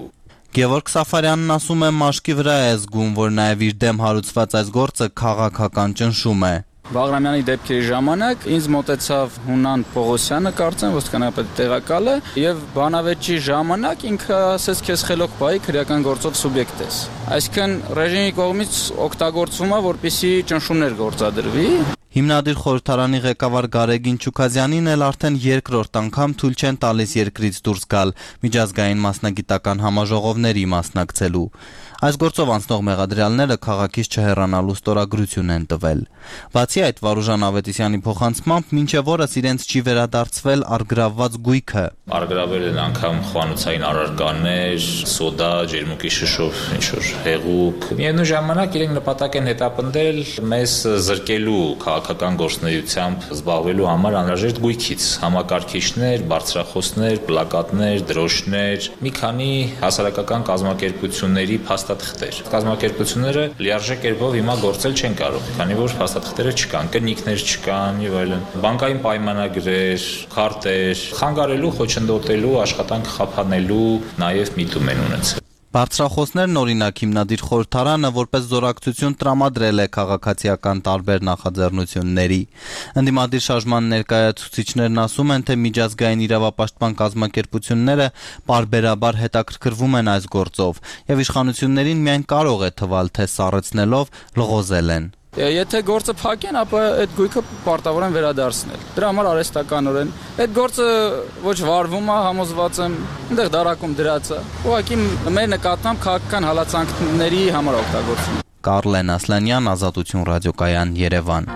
Գևորգ Սաֆարյանն ասում է, մաշկի վրա է զգում, որ նաև իր դեմ հարուցված այս գործը քաղաքական ճնշում է։ Բաղրամյանի դեպքերի ժամանակ ինձ մոտեցավ Հունան Պողոսյանը, կարծեմ ոստիկանապետի տեղակալը, եւ բանավեճի ժամանակ ինքը ասեց, քեզ խելոք բայի քրեական գործով սուբյեկտ ես։ Այսինքն ռեժիմի կողմից օգտագործվում է, որպեսզի ճնշումներ գործադրվի։ Հիմնադիր խորհրդարանի ղեկավար Գարեգին Չուքազյանին էլ արդեն երկրորդ անգամ թույլ չեն տալիս երկրից դուրս գալ միջազգային մասնագիտական համաժողովների մասնակցելու։ Այս գործով անցնող մեղադրյալները քաղաքից չհեռանալու ստորագրություն են տվել։ Բացի այդ, Վարուժան Ավետիսյանի փոխանցմամբ մինչև օրս իրենց չի վերադարձվել առգրավված գույքը։ Առգրավել են անգամ խոհանոցային առարկաներ, սոդա, ջերմուկի շշով ինչ-որ հեղուկ։ Միևնույն ժամանակ իրենք նպատակ են հետապնդել մեզ զրկելու քաղաքական գործունեությամբ զբաղվելու համար անհրաժեշտ գույքից, համակարգիչներ, բարձրախոսներ, պլակատներ, դրոշներ, մի քանի հասարակական կազմակերպությունների փաստաթղթեր։ Կազմակերպությունները լիարժեք կերպով հիմա գործել չեն կարող, քանի որ փաստաթղթերը չկան, կնիկներ չկան եւ այլն։ Բանկային պայմանագրեր, քարտեր, խանգարելու, խոչընդոտելու, աշխատանք խափանելու նաեւ միտում են ունեցել։ Բարձրախոսներն օրինակ հիմնադիր խորհրդարանը որպես զորակցություն տրամադրել է քաղաքացիական տարբեր նախաձեռնությունների։ Ընդդիմադիր շարժման ներկայացուցիչներն ասում են, թե միջազգային իրավապաշտպան կազմակերպությունները պարբերաբար հետաքրքրվում են այս գործով եւ իշխանություններին միայն կարող է թվալ, թե սառեցնելով լղոզել են։ Եթե գործը փակեն, ապա այդ գույքը պարտավոր են վերադարձնել։ Դրա համար արհեստականորեն այդ գործը ոչ վարվում է, համոզված եմ, այնտեղ դարակում դրած է։ Ուղղակի մեր նկատմամբ քաղաքական հալածանքների համար օգտագործվում։ Կարլեն Ասլանյան, Ազատություն ռադիոկայան, Երևան։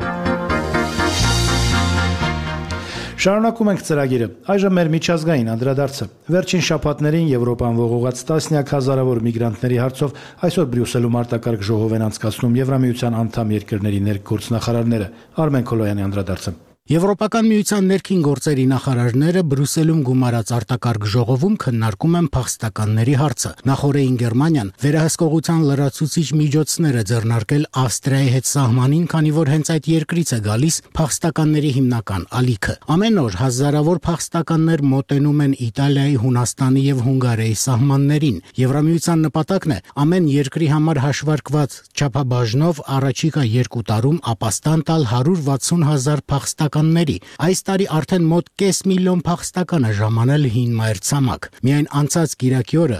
Շարունակում ենք ծրագիրը։ Այժմ մեր միջազգային անդրադարձը։ Վերջին շաբաթներին Եվրոպան ողողած տասնյակ հազարավոր միգրանտների հարցով այսօր Բրյուսելում արտակարգ ժողով են անցկացնում Եվրամիության անդամ երկրների ներգործնախարարները։ Արմեն Քոլոյանի անդրադարձը։ Եվրոպական միության ներքին գործերի նախարարները Բրյուսելում գումարած արտակարգ ժողովում քննարկում են փախստականների հարցը։ Նախորդին Գերմանիան վերահսկողության լրացուցիչ միջոցներ է ձեռնարկել Ավստրիայի հետ սահմանին, քանի որ հենց այդ երկրից է գալիս փախստականների հիմնական ալիքը։ Ամեն օր հազարավոր փախստականներ մոտենում են Իտալիայի, Հունաստանի եւ Հունգարիայի սահմաններին։ Եվրամիության նպատակն է ամեն երկրի համար հաշվարկված չափաբաժնով առաջիկա 2 տարում ապաստան տալ 160,000 փախստական Այս տարի արդեն մոտ կես միլիոն փախստական է ժամանել հին մայրցամաք։ Միայն անցած կիրակի օրը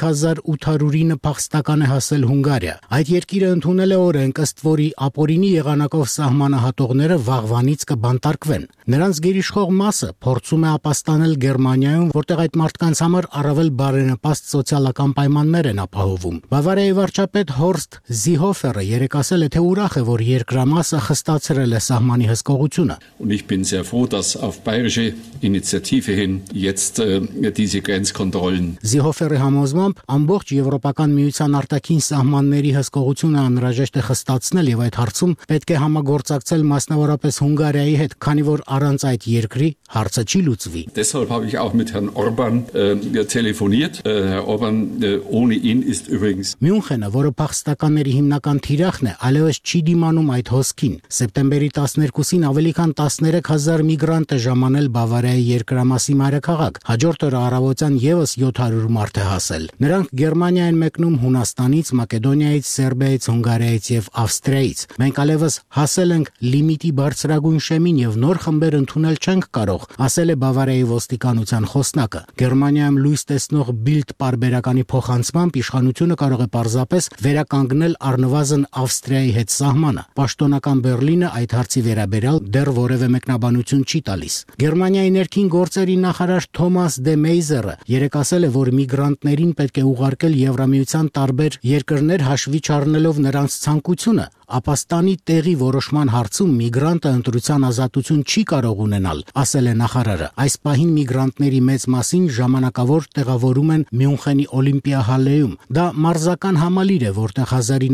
5809 փախստական է հասել Հունգարիա։ Այդ երկիրը ընդունել է օրենք, ըստ որի ապօրինի եղանակով սահմանահատողները վաղվանից կբանտարկվեն։ Նրանց գերիշխող մասը փորձում է ապաստանել Գերմանիայում, որտեղ այդ մարդկանց համար առավել բարենպաստ սոցիալական պայմաններ են ապահովում։ Բավարիայի վարչապետ Հորստ Զիհոֆերը երեկ ասել է, թե ուրախ է, որ երկրամասը խստացրել է սահմանի հսկողությունը։ Und ich bin sehr froh, dass auf bayerische Initiative hin jetzt diese Grenzkontrollen. Զիհոֆերի համոզմամբ ամբողջ Եվրոպական միության արտաքին սահմանների հսկողությունը անհրաժեշտ է խստացնել եւ այդ հարցում պետք է համագործակցել մասնավորապես Հունգարիայի հետ, քանի որ առանց այդ երկրի հարցը չի լուծվի։ Deshalb habe ich auch mit Herrn Orban telefoniert. Herr Orban, ohne ihn ist übrigens Մյունխենը, որը փախստականների հիմնական թիրախն է, այլևս չի դիմանում այդ հոսքին։ Սեպտեմբերի 12-ին ավելի քան 13000 միգրանտ է ժամանել Բավարիայի երկրամասի մայրաքաղաք։ Հաջորդ օրը առավոտյան եւս 700 մարդ է հասել։ Նրանք Գերմանիա են մեկնում Հունաստանից, Մակեդոնիայից, Սերբիայից, Հունգարիայից եւ Ավստրիայից։ Մենք այլևս հասել ենք լիմիտի բարձրագույն շեմին եւ նոր խմբեր ընդունել չենք կարող, ասել է Բավարիայի ոստիկանության խոսնակը։ Գերմանիայում լույս տեսնող Bild պարբերականի փոխանցմամբ իշխանությունը կարող է պարզապես վերականգնել առնվազն Ավստրիայի հետ սահմանը։ Պաշտոնական Բերլինը այդ հարցի վերաբերյալ դեռ որևէ մեկնաբանություն չի տալիս։ Գերմանիայի ներքին գործերի նախարար Թոմաս դե Մեյզերը երեկ ասել է, որ միգրանտներին պետք է ուղարկել Եվրամիության տարբեր երկրներ հաշվի չառնելով նրանց ցանկությունը։ Ապաստանի տեղի որոշման հարցում միգրանտը ընտրության ազատություն չի կարող ունենալ, ասել է նախարարը։ Այս պահին միգրանտների մեծ մասին ժամանակավոր տեղավորում են Մյունխենի Օլիմպիահալեում։ Դա մարզական համալիր է, որտեղ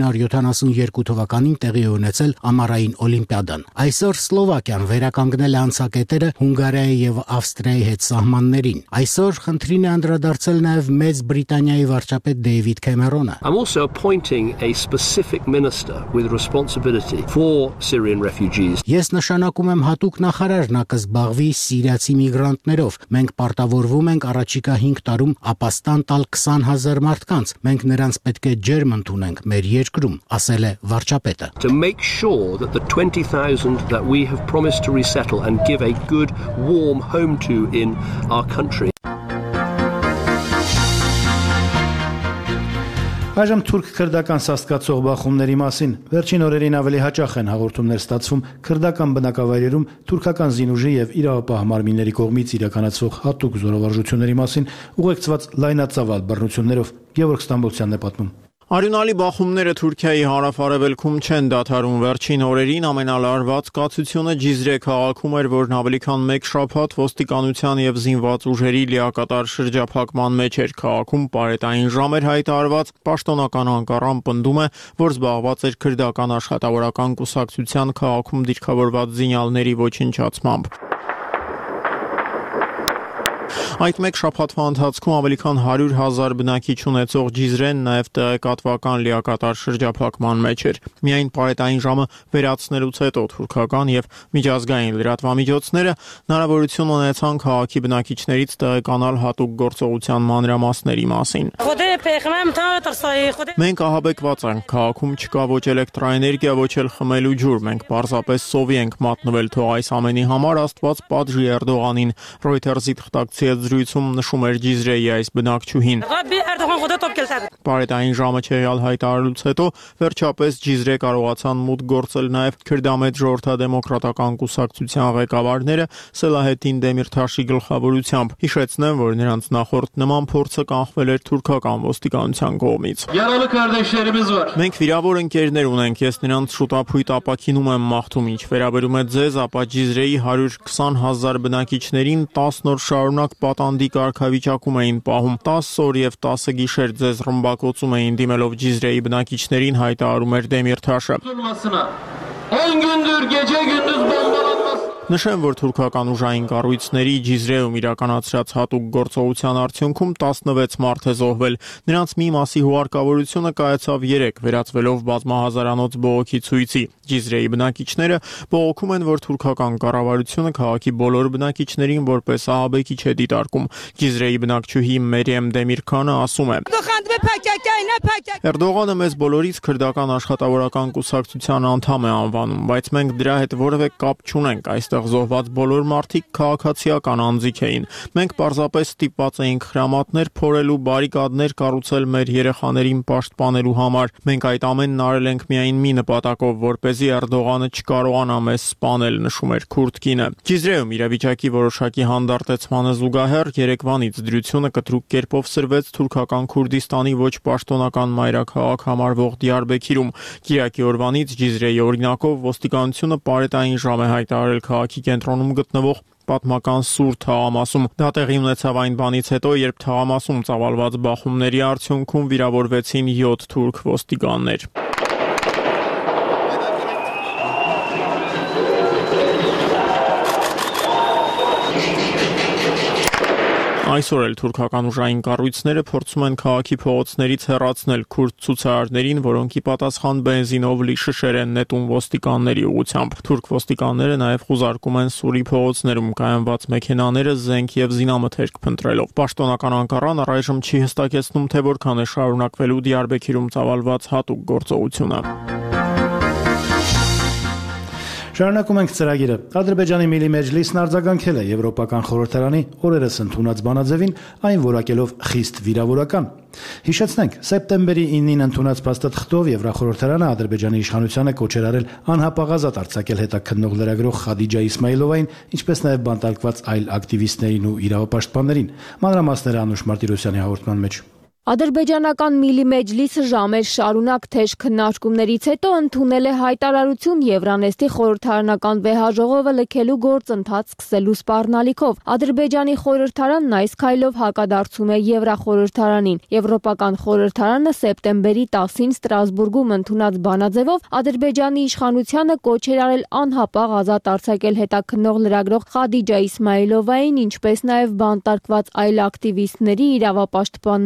1972 թվականին տեղի ունեցել ամառային օլիմպիադան։ Այսօր Սլովակիան վերականգնել է անցակետերը Հունգարիայի եւ Ավստրիայի հետ սահմաններին։ Այսօր խնդրին է անդրադարձել նաեւ Մեծ Բրիտանիայի վարչապետ Դեյվիդ Քեմերոնը։ I'm also appointing a specific minister with responsibility for Syrian refugees. Ես նշանակում եմ հատուկ նախարար, նա կզբաղվի սիրիացի միգրանտներով։ Մենք պարտավորվում ենք առաջիկա 5 տարում ապաստան տալ 20,000 մարդկանց։ Մենք նրանց պետք է ջերմ ընդունենք մեր երկրում, ասել է վարչապետը։ To make sure that the 20,000 that we have promised to resettle and give a good warm home to in our country. Այժմ թուրք-քրդական սաստկացող բախումների մասին վերջին օրերին ավելի հաճախ են հաղորդումներ ստացվում քրդական բնակավայրերում թուրքական զինուժի եւ իրավապահ մարմինների կողմից իրականացվող հատուկ զորավարժությունների մասին ուղեկցված լայնածավալ բռնություններով։ Գևորգ Ստամբոլցյանն է պատմում։ Արյունալի բախումները Թուրքիայի հարավ-արևելքում չեն դադարում։ Վերջին օրերին ամենալարված կացությունը Ջիզրե քաղաքում էր, որն ավելի քան 1 շաբաթ ոստիկանության եւ զինված ուժերի լիակատար շրջափակման մեջ էր։ Քաղաքում պարետային ժամ էր հայտարարված։ Պաշտոնական Անկարան պնդում է, որ զբաղված էր քրդական աշխատավորական կուսակցության քաղաքում դիրքավորված զինյալների ոչնչացմամբ։ Այդ 1 շաբաթվա ընթացքում ավելի քան 100,000 բնակիչ ունեցող Ջիզրեն նաև տեղեկատվական լիակատար շրջափակման մեջ էր։ Միայն պարետային ժամը վերացնելուց հետո թուրքական եւ միջազգային լրատվամիջոցները հնարավորություն ունեցան քաղաքի բնակիչներից տեղեկանալ հատուկ գործողության մանրամասների մասին։ Մենք ահաբեկված ենք, քաղաքում չկա ոչ էլեկտրաէներգիա, ոչ էլ խմելու ջուր, մենք պարզապես սովի ենք մատնվել, թող այս ամենի համար Աստված պատժի Էրդողանին, Reuters-ի թղթակցի հետ զրույցում նշում էր Ջիզրեի այս բնակչուհին։ Պարետային ժամը չեղյալ հայտարարելուց հետո վերջապես Ջիզրե կարողացան մուտք գործել նաև քրդամետ ժողովրդադեմոկրատական կուսակցության ղեկավարները Սելահեդին Դեմիրթաշի գլխավորությամբ։ Հիշեցնեմ, որ նրանց նախորդ նման փորձը կանխվել էր թուրքական ոստիկանության կողմից։ Մենք վիրավոր ընկերներ ունենք, ես նրանց շուտափույթ ապաքինում եմ մաղթում, ինչ վերաբերում է ձեզ, ապա Ջիզրեի 120,000 բնակիչներին 10 օր շարունակ պատանդի կարգավիճակում էին պահում, 10 օր եւ 10 գիշեր ձեզ ռմբակոծում էին դիմելով Ջիզրեի բնակիչներին, հայտարարում էր Դեմիրթաշը։ Նշեմ, որ թուրքական ուժային կառույցների Ջիզրեում իրականացրած հատուկ գործողության արդյունքում 16 մարդ է զոհվել։ Նրանց մի մասի հուարկավորությունը կայացավ 3, վերածվելով բազմահազարանոց բողոքի ցույցի։ Ջիզրեի բնակիչները բողոքում են, որ թուրքական կառավարությունը քաղաքի բոլոր բնակիչներին որպես ահաբեկիչ է դիտարկում։ Ջիզրեի բնակչուհի Մերիեմ Դեմիրքանը ասում է. Էրդողանը մեզ բոլորից քրդական աշխատավորական կուսակցության անդամ է անվանում, բայց մենք դրա հետ որևէ կապ չունենք։ Այստեղ զոհված բոլոր մարդիկ քաղաքացիական անձիկ էին։ Մենք պարզապես ստիպված էինք հրամատներ փորելու, բարիկադներ կառուցել մեր երեխաներին պաշտպանելու համար։ Մենք այդ ամենն արել ենք միայն մի նպատակով, որպեսզի Էրդողանը չկարողանա մեզ սպանել, նշում էր քուրդ կինը։ Ջիզրեում իրավիճակի որոշակի հանդարտեցմանը զուգահեռ Երևանից դրությունը կտրուկ կերպով սրվեց թուրքական Քուրդիստանի ոչ պաշտոնական մայրաքաղաք համարվող Դիարբեքիրում։ Կիրակի օրվանից Ջիզրեի օրինակով ոստիկանությունը պարետային ժամ է հայտարարել քաղաքի կենտրոնում գտնվող պատմական Սուր թաղամասում։ Դա տեղի ունեցավ այն բանից հետո, երբ թաղամասում ծավալված բախումների արդյունքում վիրավորվեցին 7 թուրք ոստիկաններ։ Այսօր էլ թուրքական ուժային կառույցները փորձում են քաղաքի փողոցներից հեռացնել քուրդ ցուցարարներին, որոնք ի պատասխան բենզինով լի շշեր են նետում ոստիկանների ուղղությամբ։ Թուրք ոստիկանները նաև խուզարկում են Սուրի փողոցներում կայանված մեքենաները զենք եւ զինամթերք փնտրելով։ Պաշտոնական Անկարան առայժմ չի հստակեցնում, թե որքան է շարունակվելու Դիարբեքիրում ծավալված հատուկ գործողությունը։ Շարունակում ենք ծրագիրը։ Ադրբեջանի Միլի Մեջլիսն արձագանքել է Եվրոպական խորհրդարանի օրերս ընդունած բանաձևին, այն որակելով խիստ վիրավորական։ Հիշեցնենք, սեպտեմբերի 9-ին ընդունած փաստաթղթով Եվրախորհրդարանը Ադրբեջանի իշխանությանը կոչեր արել անհապաղազատ արձակել հետաքննող լրագրող Խադիջա Իսմայիլովային, ինչպես նաև բանտարկված այլ ակտիվիստներին ու իրավապաշտպաններին։ Մանրամասները Անուշ Մարտիրոսյանի հաղորդման մեջ։ Ադրբեջանական Միլի Մեջլիսը ժամեր շարունակ թեժ քննարկումներից հետո ընդունել է հայտարարություն Եվրանեստի խորհրդարանական վեհաժողովը լքելու գործընթաց սկսելու սպառնալիքով։ Ադրբեջանի խորհրդարանն այս քայլով հակադարձում է Եվրախորհրդարանին։ Եվրոպական խորհրդարանը սեպտեմբերի 10-ին Ստրասբուրգում ընդունած բանաձևով Ադրբեջանի իշխանությանը կոչ էր արել անհապաղ ազատ արձակել հետաքննող լրագրող Խադիջա Իսմայիլովային, ինչպես նաև բանտարկված այլ ակտիվիստների, իրավապաշտպաններին ու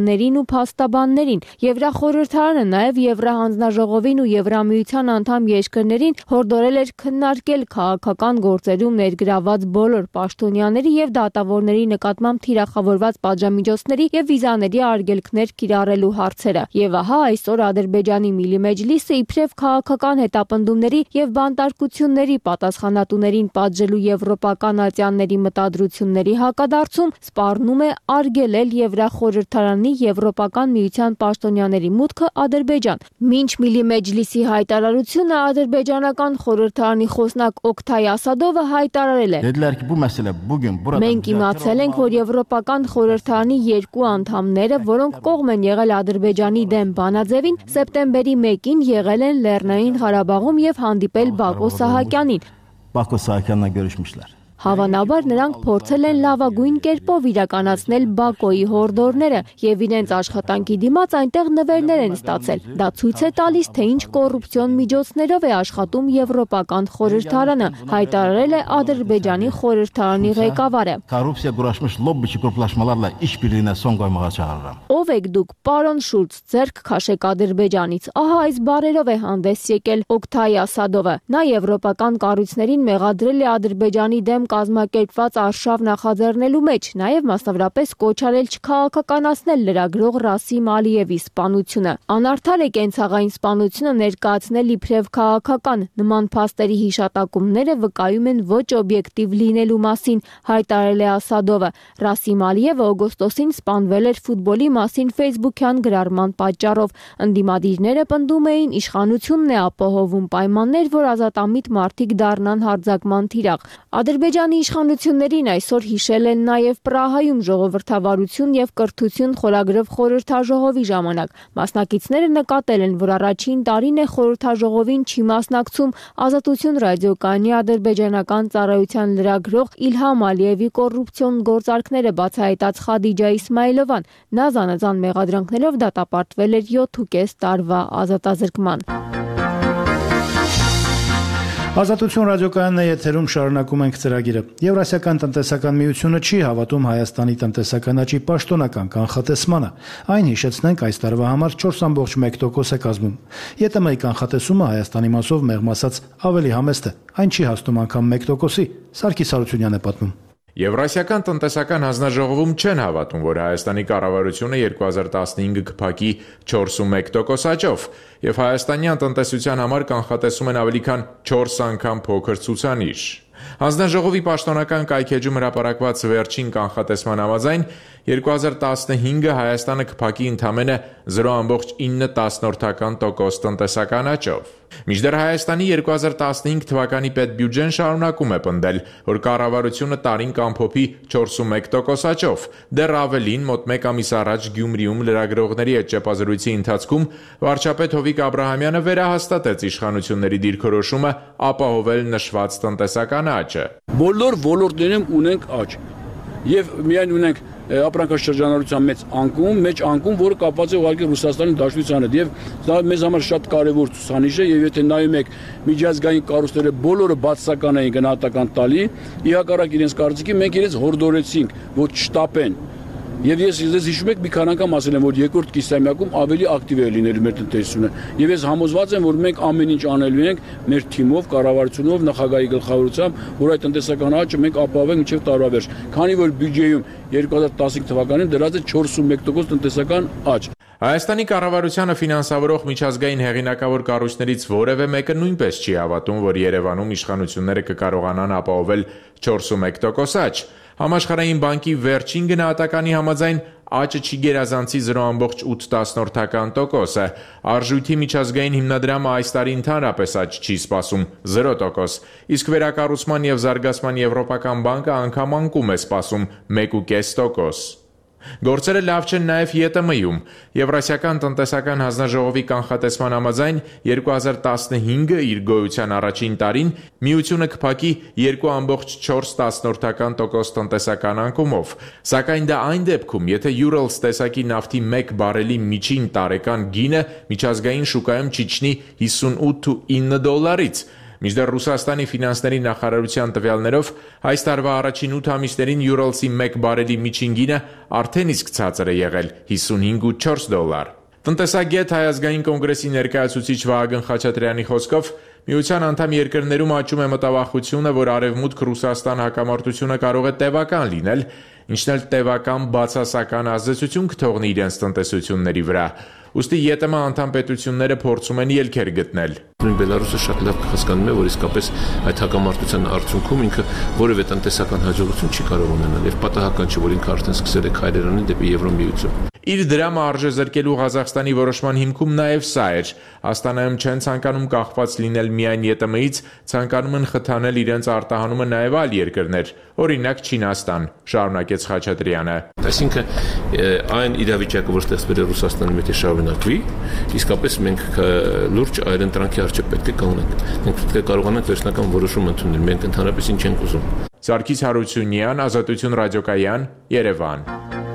փաստաբաններին։ Եվրախորհրդարանը նաև Եվրահանձնաժողովին ու Եվրամիության անդամ երկրներին հորդորել էր քննարկել քաղաքական գործերում ներգրավված բոլոր պաշտոնյաների եւ դատավորների նկատմամբ թիրախավորված պատժամիջոցների եւ վիզաների արգելքներ կիրառելու հարցերը։ Եվ ահա այսօր Ադրբեջանի Միլի Մեջլիսը իբրև քաղաքական հետապնդումների եւ բանտարկությունների պատասխանատուներին պատժելու եվրոպական ատյանների մտադրությունների հակադարձում սպառնում է արգելել Եվրախորհրդարանի Եվրոպական միության պաշտոնյաների մուտքը Ադրբեջան։ Մինչ Միլի Մեջլիսի հայտարարությունը ադրբեջանական խորհրդարանի խոսնակ Օկթայ Ասադովը հայտարարել է. Մենք իմացել ենք, որ Եվրոպական խորհրդարանի երկու անդամները, որոնք կողմ են եղել Ադրբեջանի դեմ բանաձևին, սեպտեմբերի 1-ին եղել են Լեռնային Ղարաբաղում եւ հանդիպել Բակո Սահակյանին։ Հավանաբար նրանք փորձել են լավագույն կերպով իրականացնել Բակոյի հորդորները եւ իրենց աշխատանքի դիմաց այնտեղ նվերներ են ստացել։ Դա ցույց է տալիս, թե ինչ կոռուպցիոն միջոցներով է աշխատում Եվրոպական խորհրդարանը, հայտարարել է Ադրբեջանի խորհրդարանի ղեկավարը։ Ով եք դուք, պարոն Շուլց, ձեռք քաշեք Ադրբեջանից։ Ահա այս բառերով է հանդես եկել Օկթայ Ասադովը։ Նա եվրոպական կառույցներին մեղադրել է Ադրբեջանի դեմ կազմակերպված արշավ նախաձեռնելու մեջ, նաև մասնավորապես կոչ արել չքաղաքականացնել լրագրող Ռասիմ Ալիևի սպանությունը։ Անարդար է կենցաղային սպանությունը ներկայացնել իբրև քաղաքական, նման փաստերի հիշատակումները վկայում են ոչ օբյեկտիվ լինելու մասին, հայտարարել է Ասադովը։ Ռասիմ Ալիևը օգոստոսին սպանվել էր ֆուտբոլի մասին Facebook-յան գրառման պատճառով։ Ընդդիմադիրները պնդում էին, իշխանությունն է ապահովում պայմաններ, որ ազատամիտ մարդիկ դառնան հարձակման թիրախ։ Ադրբեջանի իշխանություններին այսօր հիշել են նաև Պրահայում ժողովրդավարություն եւ կրթություն խորագրով խորհրդաժողովի ժամանակ։ Մասնակիցները նկատել են, որ առաջին տարին է խորհրդաժողովին չի մասնակցում Ազատություն ռադիոկայանի ադրբեջանական ծառայության լրագրող Իլհամ Ալիևի կոռուպցիոն գործարքները բացահայտած Խադիջա Իսմայիլովան։ Նա զանազան մեղադրանքներով դատապարտվել էր 7.5 տարվա ազատազրկման։ Ազատություն ռադիոկայանն է եթերում, շարունակում ենք ծրագիրը։ Եվրասիական տնտեսական միությունը չի հավատում Հայաստանի տնտեսական աճի պաշտոնական կանխատեսմանը։ Այն հիշեցնենք այս տարվա համար 4.1% է կազմում։ ԵՏՄ-ի կանխատեսումը Հայաստանի մասով մեղմ ասած ավելի համեստ է։ Այն չի հասնում անգամ 1%-ի։ Սարգիս Հարությունյանն է պատմում։ Եվրասիական տնտեսական հանձնաժողովում չեն հավատում, որ Հայաստանի կառավարությունը 2015 կփակի 4.1% աճով, եւ հայաստանյան տնտեսության համար կանխատեսում են ավելի քան 4 անգամ փոքր ցուցանիշ։ Հանձնաժողովի պաշտոնական կայքեջում հրապարակված վերջին կանխատեսման համաձայն 2015-ը Հայաստանը կփակի ընդամենը 0.9% տնտեսական աճով։ Մինչդեռ Հայաստանի 2015 թվականի պետբյուջեն շարունակում է պնդել, որ կառավարությունը տարին կամփոփի 4.1% աճով։ Դեռ ավելին, մոտ 1 ամիս առաջ Գյումրիում լրագրողների հետ ճեպազրույցի ընթացքում վարչապետ Հովիկ Աբրահամյանը վերահաստատեց իշխանությունների դիրքորոշումը ապահովել նշված տնտեսական աճը։ Բոլոր ոլորտներում ունենք աճ եւ միայն ունենք ապրանքաշրջանառության մեծ անկում, որը կապված է ուղղակի Ռուսաստանի դաշնության հետ եւ դա մեզ համար շատ կարեւոր ցուցանիշ է եւ եթե նայում եք միջազգային կառույցները բոլորը բացասական էին գնահատական տալի, ի հակառակ իրենց կարծիքի մենք իրենց հորդորեցինք, որ չշտապեն։ Եվ ես հիշում եք մի քանի անգամ ասել եմ, որ երկրորդ կիսամյակում ավելի ակտիվ է լինելու մեր տնտեսությունը։ Եվ ես համոզված եմ, որ մենք ամեն ինչ անելու ենք մեր թիմով, կառավարությունով, նախագահի գլխավորությամբ, որ այդ տնտեսական աճը մենք ապահովենք մինչև տարվա վերջ։ Քանի որ բյուջեում 2015 թվականին դրած է 4.1% տնտեսական աճ։ Հայաստանի կառավարությանը ֆինանսավորող միջազգային հեղինակավոր կառույցներից որևէ մեկը նույնպես չի հավատում, որ Երևանում իշխանությունները կկարողանան ապահովել 4.1% աճ։ Համաշխարհային բանկի վերջին գնահատականի համաձայն աճը չի գերազանցի 0.8%։ Արժույթի միջազգային հիմնադրամը այս տարի ընդհանրապես աճ չի սպասում 0%, իսկ վերակառուցման եւ զարգացման եվրոպական բանկը անգամ անկում է սպասում 1.5%։ Գործերը լավ չեն նաև ԵՏՄ-ում։ Եվրասիական տնտեսական հանձնաժողովի կանխատեսման համաձայն 2015-ը իր գոյության առաջին տարին միությունը կփակի 2.4% տնտեսական անկումով, սակայն դա այն դեպքում, եթե Urals տեսակի նավթի 1 բարելի միջին տարեկան գինը միջազգային շուկայում չիջնի 58-9 դոլարից։ Մինչդեռ Ռուսաստանի ֆինանսների նախարարության տվյալներով այս տարվա առաջին 8 ամիսներին յուրալսի 1 բարելի միջին գինը արդեն իսկ ցածր է եղել $58.4։ Տնտեսագետ Հայ ազգային կոնգրեսի ներկայացուցիչ Վահագն Խաչատրյանի խոսքով Միության անդամ երկրներում աճում է մտավախությունը, որ Արևմուտք-Ռուսաստան հակամարտությունը կարող է տևական լինել, ինչն էլ տևական բացասական ազդեցություն կթողնի իրենց տնտեսությունների վրա։ Ուստի ԵՏՄ անդամ պետությունները փորձում են ելքեր գտնել։ Բելարուսը շատ լավ հասկանում է, որ իսկապես այդ հակամարտության արդյունքում ինքը որևէ տնտեսական հաջողություն չի կարող ունենալ եւ պատահական չէ, որ ինքը արդեն սկսել է քայլեր անել դեպի Եվրոմիություն։ Իր դրամը արժեզրկելու Ղազախստանի որոշման հիմքում նաև սա էր։ Աստանայում չեն ցանկանում կախված լինել միայն ԵՏՄ-ից, ցանկանում են խթանել իրենց արտահանումը նաև այլ երկրներ, օրինակ Չինաստան, շարունակեց Խաչատրյանը։ Այսինքն այն իրավիճակը, որ ստեղծվել է Ռուսաստանի մեջ շարունակվի, իսկապես մենք լուրջ այլընտրանքի առջև պետք է կանգնենք։ Մենք պետք է կարողանանք վերջնական որոշում ընդունել։ Մենք ընդհանրապես ինչ ենք ուզում։ Սարգիս Հարությունյան, Ազատություն ռադիոկայան, Երևան։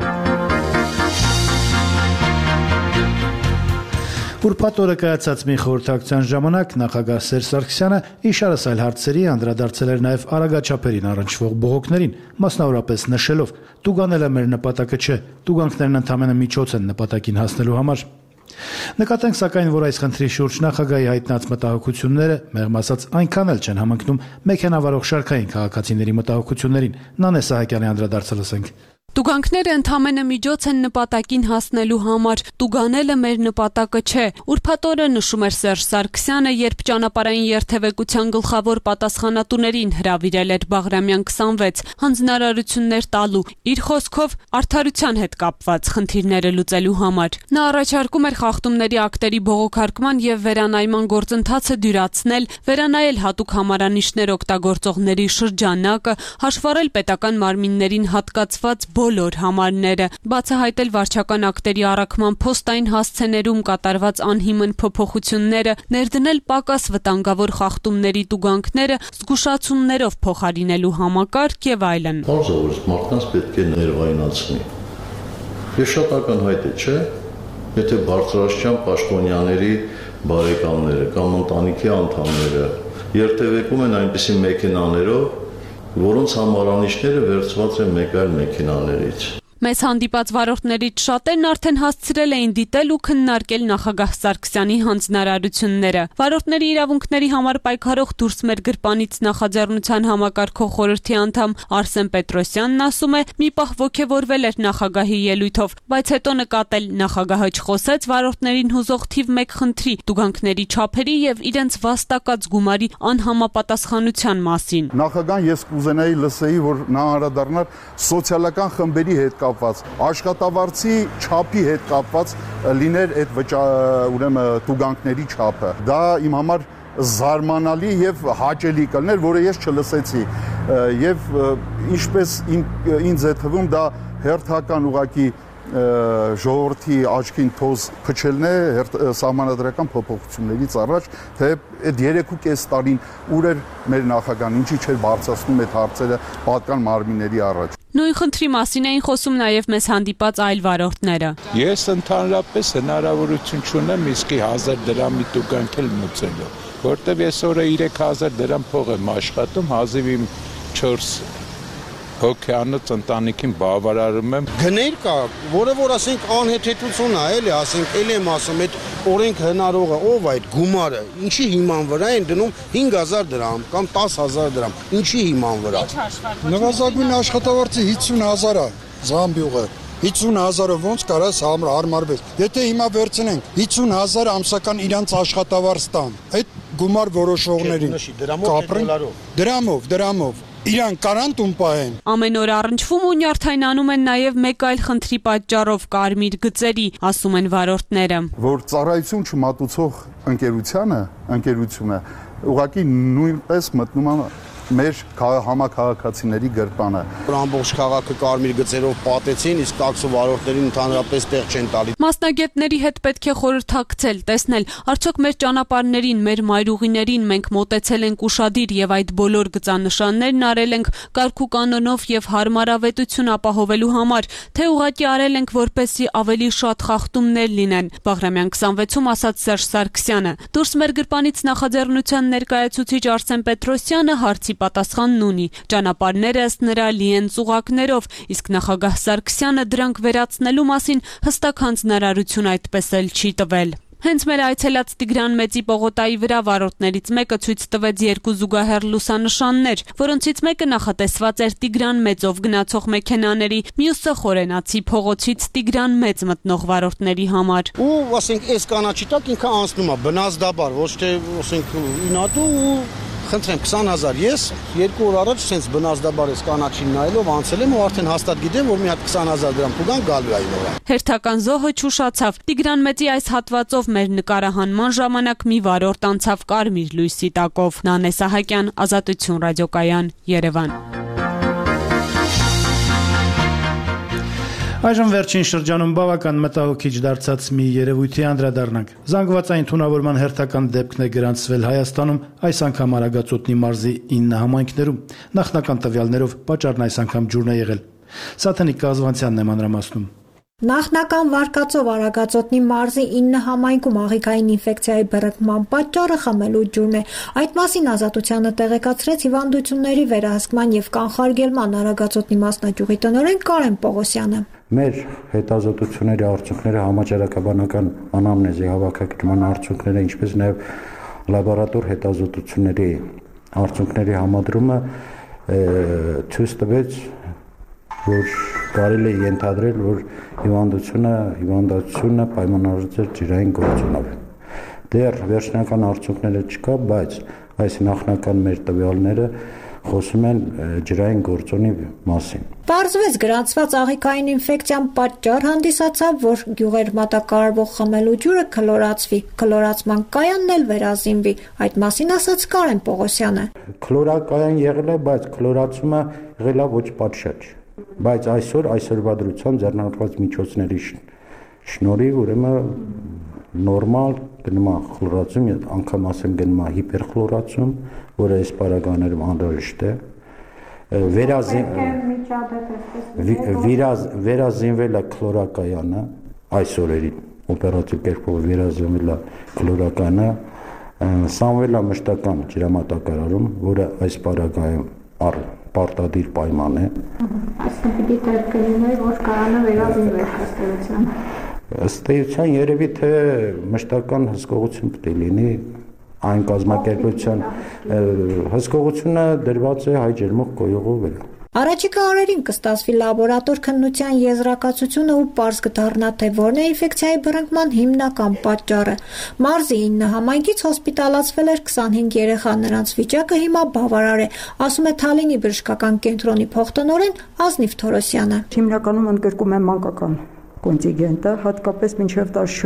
Ուրբաթ օրը կայացած մի խորհրդակցության ժամանակ նախագահ Սերժ Սարգսյանը իշարս այլ հարցերի անդրադարձել էր նաև արագաչափերին առնչվող բողոքներին, մասնավորապես նշելով. «Տուգանելը մեր նպատակը չէ, տուգանքներն ընդամենը միջոց են նպատակին հասնելու համար»։ Նկատենք սակայն, որ այս խնդրի շուրջ նախագահի հայտնած մտահոգությունները, մեղմ ասած, այնքան էլ չեն համընկնում մեքենավարող շարքային քաղաքացիների մտահոգություններին։ Նանե Սահակյանի անդրադարձը լսենք։ Տուգանքները ընդամենը միջոց են նպատակին հասնելու համար, տուգանելը մեր նպատակը չէ։ Ուրբաթ օրը նշում էր Սերժ Սարգսյանը, երբ ճանապարհային երթևեկության գլխավոր պատասխանատուներին հրավիրել էր Բաղրամյան 26 հանձնարարություններ տալու, իր խոսքով արդարության հետ կապված խնդիրները լուծելու համար։ Նա առաջարկում էր խախտումների ակտերի բողոքարկման եւ վերանայման գործընթացը դյուրացնել, վերանայել հատուկ համարանիշներ օգտագործողների շրջանակը, հաշվառել պետական մարմիններին հատկացված բոլոր համարները, բացահայտել վարչական ակտերի առաքման փոստային հասցեներում կատարված անհիմն փոփոխությունները, ներդնել պակաս վտանգավոր խախտումների տուգանքները զգուշացումներով փոխարինելու համակարգ եւ այլն։ Բարձրորոշ մարդկանց պետք է ներվայնացնի։ Ես շատ ակնհայտ է, չէ՞, եթե բարձրաստիճան պաշտոնյաների բարեկամները կամ ընտանիքի անդամները երթևեկում են այնպիսի մեքենաներով, որոնց համարանիշները վերցված են մեկ այլ մեքենաներից։ Մեզ հանդիպած վարորդներից շատերն արդեն հասցրել էին դիտել ու քննարկել նախագահ Սարգսյանի հանձնարարությունները։ Վարորդների իրավունքների համար պայքարող «Դուրս մեր գրպանից» նախաձեռնության համակարգող խորհրդի անդամ Արսեն Պետրոսյանն ասում է, մի պահ ոգևորվել էր նախագահի ելույթով, բայց հետո նկատել նախագահը չխոսեց վարորդներին հուզող թիվ 1 խնդրի՝ տուգանքների չափերի եւ իրենց վաստակած գումարի անհամապատասխանության մասին։ Նախագահան ես կուզենայի լսեի, որ նա անդրադառնար սոցիալական խմբերի հետ աշխատավարձի չափի հետ կապված լիներ այդ ուրեմն տուգանքների չափը։ Դա իմ համար զարմանալի եւ հաճելի կլներ, որը ես չլսեցի։ Եվ ինչպես ինձ է թվում, դա հերթական ուղղակի ժողովրդի աչքին թոզ փչելն է սահմանադրական փոփոխություններից առաջ, թե այդ 3.5 տարին ուր էր մեր նախագահան, ինչի չէր բարձրացնում այդ հարցերը պատկան մարմինների առաջ։ Նույն խնդրի մասին էին խոսում նաև մեզ հանդիպած այլ վարորդները։ Ես ընդհանրապես հնարավորություն չունեմ իսկի 1000 դրամի տուգանք էլ մուծելու, որտեվ ես օրը 3000 դրամ փող եմ աշխատում, հազիվ իմ 4 հոգեանոց ընտանիքին բավարարում եմ։ Գներ կա, որը որ ասենք անհեթեթություն է, էլի, ասենք էլ եմ ասում, այդ օրենք հնարողը ով այդ գումարը, ինչի հիման վրա են դնում 5000 դրամ կամ 10000 դրամ, ինչի հիման վրա։ Նվազագույն աշխատավարձը 50000 է, Զամբյուղը։ 50000-ը ոնց կարաս հարմարվես։ Եթե հիմա վերցնենք 50000 ամսական իրանց աշխատավարձ տան, այդ գումար որոշողներին կապրեն դրամով իրան կարան տուն պահեն։ Ամեն օր առնչվում ու նյարդայնանում են նաև մեկ այլ խնդրի պատճառով կարմիր գծերի, ասում են վարորդները։ Որ ծառայություն չմատուցող ընկերությունը ուղղակի նույնպես մտնում է մեր համաքաղաքացիների գրպանը։ Ամբողջ քաղաքը կարմիր գծերով պատեցին, իսկ տաքսո վարորդներին ընդհանրապես տեղ չեն տալի։ Մասնագետների հետ պետք է խորհրդակցել, տեսնել, արդյոք մեր ճանապարհներին, մեր մայրուղիներին մենք մոտեցել ենք ուշադիր եւ այդ բոլոր գծանշաններն արել ենք կարգ ու կանոնով եւ հարմարավետություն ապահովելու համար, թե ուղղակի արել ենք որպեսզի ավելի շատ խախտումներ լինեն։ Բաղրամյան 26-ում ասաց Սերժ Սարգսյանը։ Դուրս մեր գրպանից նախաձեռնության ներկայացուցիչ Արսեն Պետրոսյանը հարցի պատասխանն ունի։ Ճանապարհները ըստ նրա լի են ծուղակներով, իսկ նախագահ Սարգսյանը դրանք վերացնելու մասին հստակ հանձնարարություն այդպես էլ չի տվել։ Հենց մեր այցելած Տիգրան Մեծի պողոտայի վրա վարորդներից մեկը ցույց տվեց երկու զուգահեռ լուսանշաններ, որոնցից մեկը նախատեսված էր Տիգրան Մեծով գնացող մեքենաների, մյուսը Խորենացի փողոցից Տիգրան Մեծ մտնող վարորդների համար։ Ու ասենք այս կանաչի տակ ինքը անցնում է բնազդաբար, ոչ թե ասենք ինատու ու խնդրեմ 20000 ես 2 օր առաջ sense բնազդաբար այս կանաչին նայելով անցել եմ ու արդեն հաստատ գիտեմ որ մի հատ 20000 դրամ փուգան գալու է այն օրը։ Հերթական զոհը չուշացավ։ Տիգրան Մեծի այս հատվածով մեր նկարահանման ժամանակ մի վարորդ անցավ կարմիր լույսի տակով։ Նանե Սահակյան, Ազատություն ռադիոկայան, Երևան։ Այժմ վերջին շրջանում բավական մտահոգիչ դարձած մի երևույթի անդրադառնանք։ Զանգվածային թունավորման հերթական դեպքն է գրանցվել Հայաստանում, այս անգամ Արագածոտնի մարզի 9 համայնքներում։ Նախնական տվյալներով պատճառն այս անգամ ջուրն է եղել։ Սաթենիկ Կազվանցյանն է մանրամասնում։ Նախնական վարկածով Արագածոտնի մարզի 9 համայնքում աղիքային ինֆեկցիայի բռնկման պատճառը խմելու ջուրն է։ Այդ մասին Ազատությանը տեղեկացրեց հիվանդությունների վերահսկման եւ կանխարգելման Արագածոտնի մասնաճյուղի տնօրեն Կարեն Պողոսյանը։ Մեր հետազոտությունների արդյունքները համաճարակաբանական անամնեզի հավաքագրման արդյունքները, ինչպես նաեւ լաբորատոր հետազոտությունների արդյունքների համադրումը ցույց տվեց, որ կարելի է ենթադրել, որ հիվանդությունը պայմանավորված է ջրային գործոնով։ Դեռ վերջնական արդյունքները չկա, բայց այս նախնական մեր տվյալները խոսում են ջրային գործոնի մասին։ Պարզվեց գրանցված աղիքային ինֆեկցիան պատճառ հանդիսացավ, որ գյուղեր մատակարարվող խմելու ջուրը քլորացվի, քլորացման կայանն էլ վերազինվի։ Այդ մասին ասաց Կարեն Պողոսյանը։ Քլորակայան եղել է, բայց քլորացումը եղել է ոչ պատշաճ։ Բայց այսօրվա դրությամբ ձեռնարկված միջոցների շնորհիվ ուրեմն նորմալ գնում է խլորացում, անգամ ասեմ գնում է հիպերխլորացում, որը այս պարագաներում անհրաժեշտ է։ Վերազինվել է քլորակայանը, այս օրերին օպերատիվ կերպով վերազինվել է քլորակայանը, սանվել է մշտական ջրամատակարարում, որը այս պարագայում պարտադիր պայման է։ Այսինքն պիտի դեպք լինի, որ կարանը վերազինվեր ըստ էության։ Ըստ էության երևի թե մշտական հսկողություն պետք է լինի այն կազմակերպության հսկողությունը դրված է հայ ջերմող կոյուղու վրա։ Առաջիկա օրերին կստացվի լաբորատոր քննության եզրակացությունը ու պարզ կդառնա, թե որն է ինֆեկցիայի բռնկման հիմնական պատճառը։ Մարզի 9 համայնքից հոսպիտալացվել էր 25 երեխա, նրանց վիճակը հիմա բավարար է, ասում է Թալինի բժշկական կենտրոնի փոխտնօրեն Ազնիվ Թորոսյանը։ Հիմնականում ընդգրկում է մանկական կոնտինգենտը, հատկապես մինչև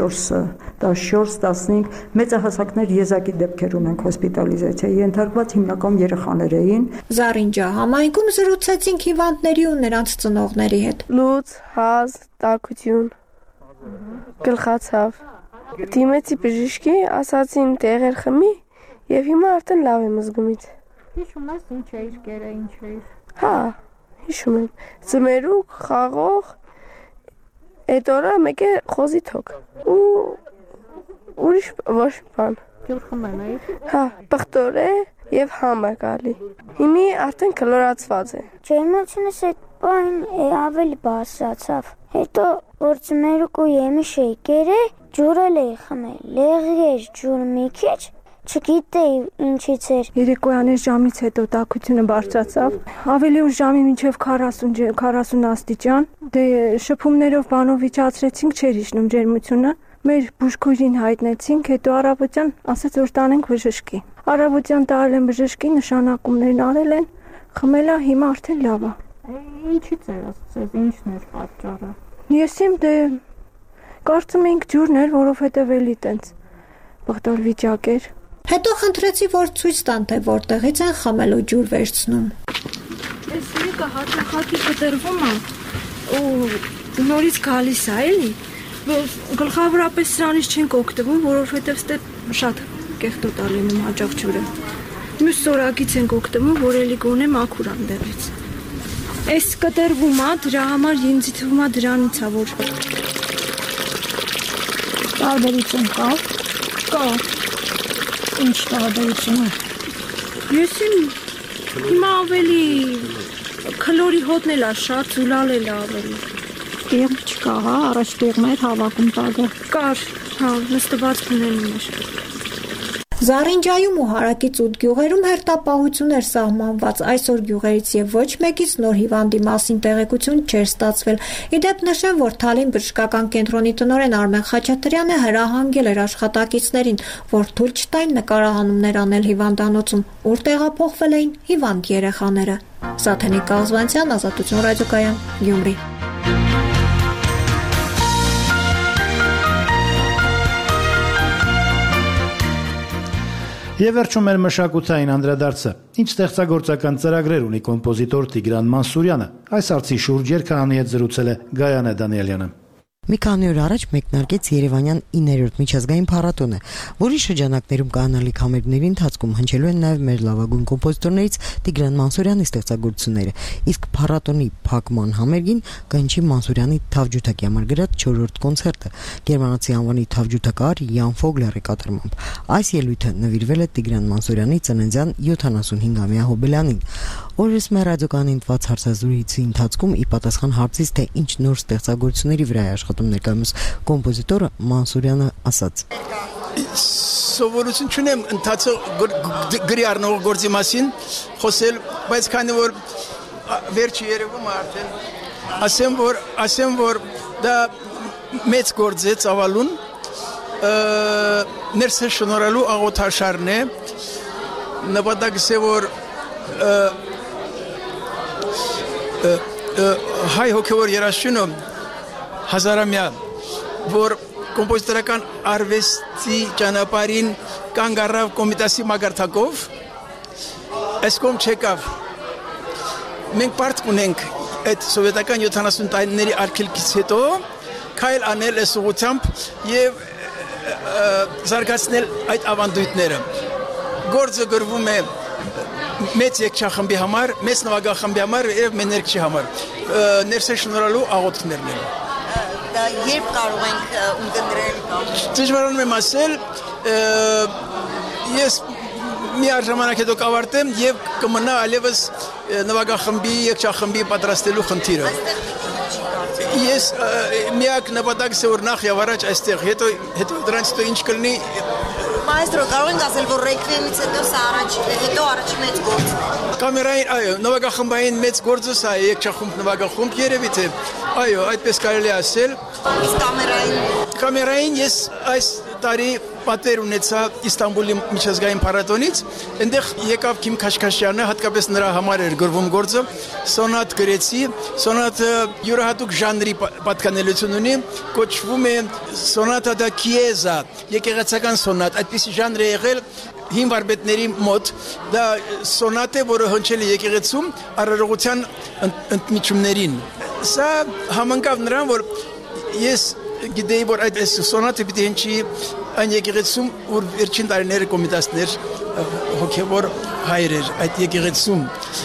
14-15 մեծահասակներ եզակի դեպքեր ունենք հոսպիտալիզացիայի ենթարկված հիմնականում երեխաներ էին։ Զարինջա համայնքում զրուցեցինք հիվանդների ու նրանց ծնողների հետ։ Լուծ, հազ, տաքություն, գլխացավ։ Դիմեցի բժշկի, ասացին տեղեր խմի եւ հիմա արդեն լավ եմ զգում։ Հիշում ես ինչ էիր կերը, ինչ էիր։ Հա, հիշում եմ։ Ձմերուկ, խաղող Այդ օրը մեկ է խոզի թոք ու ուրիշ ոչ բան։ Ջուր խմել էի։ Հա, պղտորե եւ համ է գալի։ Հիմի արդեն քլորացված է։ Ջերմությունս այդ բան ավելի բարձրացավ։ Հետո որ ձմերուկ ու եմիշ էի կերե, ջուրել էի խմել։ Լեղեր ջուր մի քիչ չգիտեի ինչից էր։ Երեկոյան ժամից հետո տաքությունը բարձրացավ, ավելի ուշ ժամի մինչև 40 աստիճան, դե շփումներով բանով իջացրեցինք, չէր իջնում ջերմությունը, մեր բուժքույրին հայտնեցինք, հետո առավոտյան ասաց որ տանենք բժշկի։ Առավոտյան տարել են բժշկի, նշանակումներն արել են, խմել է, հիմա արդեն լավ է։ Ինչից էր ասացել, ինչն էր պատճառը։ Ես իմ դե կարծում էինք ջուրն էր, որովհետև էլի տենց բղտոր վիճակ էր։ Հետո խնդրեցի, որ ցույց տան, թե որտեղից են խմելու ջուր վերցնում։ Այս մեկը հաճախակի կտրվում է ու նորից գալիս է, էլի։ Գլխավորապես սրանից չենք օգտվում, որովհետև ստե շատ կեղտոտ է լինում հաճախ ջուրը։ Մյուս սորակից ենք օգտվում, որ էլի գոնե մաքուր անդեղից։ Այս կտրվում է, դրա համար ինձ թվում է դրանից է, որ տարբերություն կա։ Կա։ Ինչ տարբերություն է։ Եսին հիմա ավելի քլորի հոտն էլ է շատ, զուլալ էլ է ավելի։ Տեղ չկա, հա, առաջ տեղում էր հավաքում տագը։ Կար, հա, նստված բունել ուներ։ Զառինջայում ու Հարակից 8 գյուղերում հերթապահություն էր սահմանված, այսօր գյուղերից եւ ոչ մեկից նոր հիվանդի մասին տեղեկություն չէր ստացվել։ Իդեպ նշեմ, որ Թալին բժշկական կենտրոնի տնօրեն Արմեն Խաչատրյանը հրահանգել էր աշխատակիցներին, որ թույլ չտային նկարահանումներ անել հիվանդանոցում, ուր տեղափոխվել էին հիվանդ երեխաները։ Սաթենիկ Կաղզվանցյան, Ազատություն ռադիոկայան, Գյումրի։ Եվ վերջում մեր մշակութային անդրադարձը։ Ինչ ստեղծագործական ծրագրեր ունի կոմպոզիտոր Տիգրան Մանսուրյանը։ Այս հարցի շուրջ երգարանի հետ զրուցել է Գայանե Դանիելյանը։ Մի քանի օր առաջ մեկնարկեց Երևանյան 9-րդ միջազգային փառատոնը, որի շրջանակներում կանոնալիք համերգների ընթացքում հնչելու են նաև մեր լավագույն կոմպոզիտորներից Տիգրան Մանսուրյանի ստեղծագործությունները, իսկ փառատոնի փակման համերգին կհնչի Մանսուրյանի թավջութակի համար գրած 4-րդ կոնցերտը, գերմանացի անվանի թավջութակահար Յան Ֆոգլերի կատարմամբ։ Այս ելույթը նվիրվել է Տիգրան Մանսուրյանի ծննդյան 75-ամյա հոբելյանին։ Օրս մեր ռադիոկայանի ընտրված հարցազրույցի ընթացքում ի պատասխան հարցից, թե ինչ նոր ստեղծագործությունների վրա է աշխատում ներկայումս կոմպոզիտորը, Մանսուրյանը ասաց. Սովորություն չունեմ ընթացող գրի առնող գործի մասին խոսել, բայց քանի որ վերջի երևում է արդեն ասեմ որ դա մեծ գործ է ծավալուն, ներսը շնորհալու աղոթաշարն է, նպատակս է որ հայ հոգևոր երաժշտությունը հազարամյա, որ կոմպոզիտորական արվեստի ճանապարհին կանգ առավ Կոմիտասի մագարտակով, այս կողմ չեկավ։ Մենք պարտք ունենք այդ սովետական 70 տարիների արգելքից հետո քայլ անել այս ուղղությամբ եւ զարգացնել այդ ավանդույթները։ Գործը գրվում է մեծ երգչախմբի համար, մեծ նվագախմբի համար եւ մեներգչի համար։ Ներսե շնորհալու աղոթքներն են։ Դա երբ կարող ենք ունկնդրել կամ Դժվարանում եմ ասել, ես մի ժամանակ հետո կավարտեմ եւ կմնա այլևս նվագախմբի, երգչախմբի պատրաստելու խնդիրը։ Ես միակ նպատակս է որ նախ եւ առաջ այստեղ, հետո դրանից հետո ինչ կլինի։ Մայստրո, կարող ենք ասել, որ ռեկվիեմից հետո սա առաջի մեծ գործն է։ Կամերային, այո, նվագախմբային մեծ գործը սա է, երգչախումբ, նվագախումբ, երևի թե, այո, այդպես կարելի է ասել։ Իսկ կամերային ես այս տարի պատեր ունեցա Իստանբուլի միջազգային փառատոնից, այնտեղ եկավ Քիմ Քաշքաշյանը, հատկապես նրա համար էր գրվում գործը, սոնատ գրեցի, սոնատը յուրահատուկ ժանրի պատկանելություն ունի, կոչվում է սոնատա դա քիեզա, եկեղեցական սոնատ, այդպիսի ժանր է եղել հին վարպետների մոտ, դա սոնատ է, որը հնչել է եկեղեցում արարողության ընդմիջումներին։ Սա համընկավ նրան, որ ես գիտեի, որ այդ սոնատը պիտի հնչի այն եկեղեցում, որ վերջին տարիները կոմիտասներ հոգևոր հայրեր այդ եկեղեցում։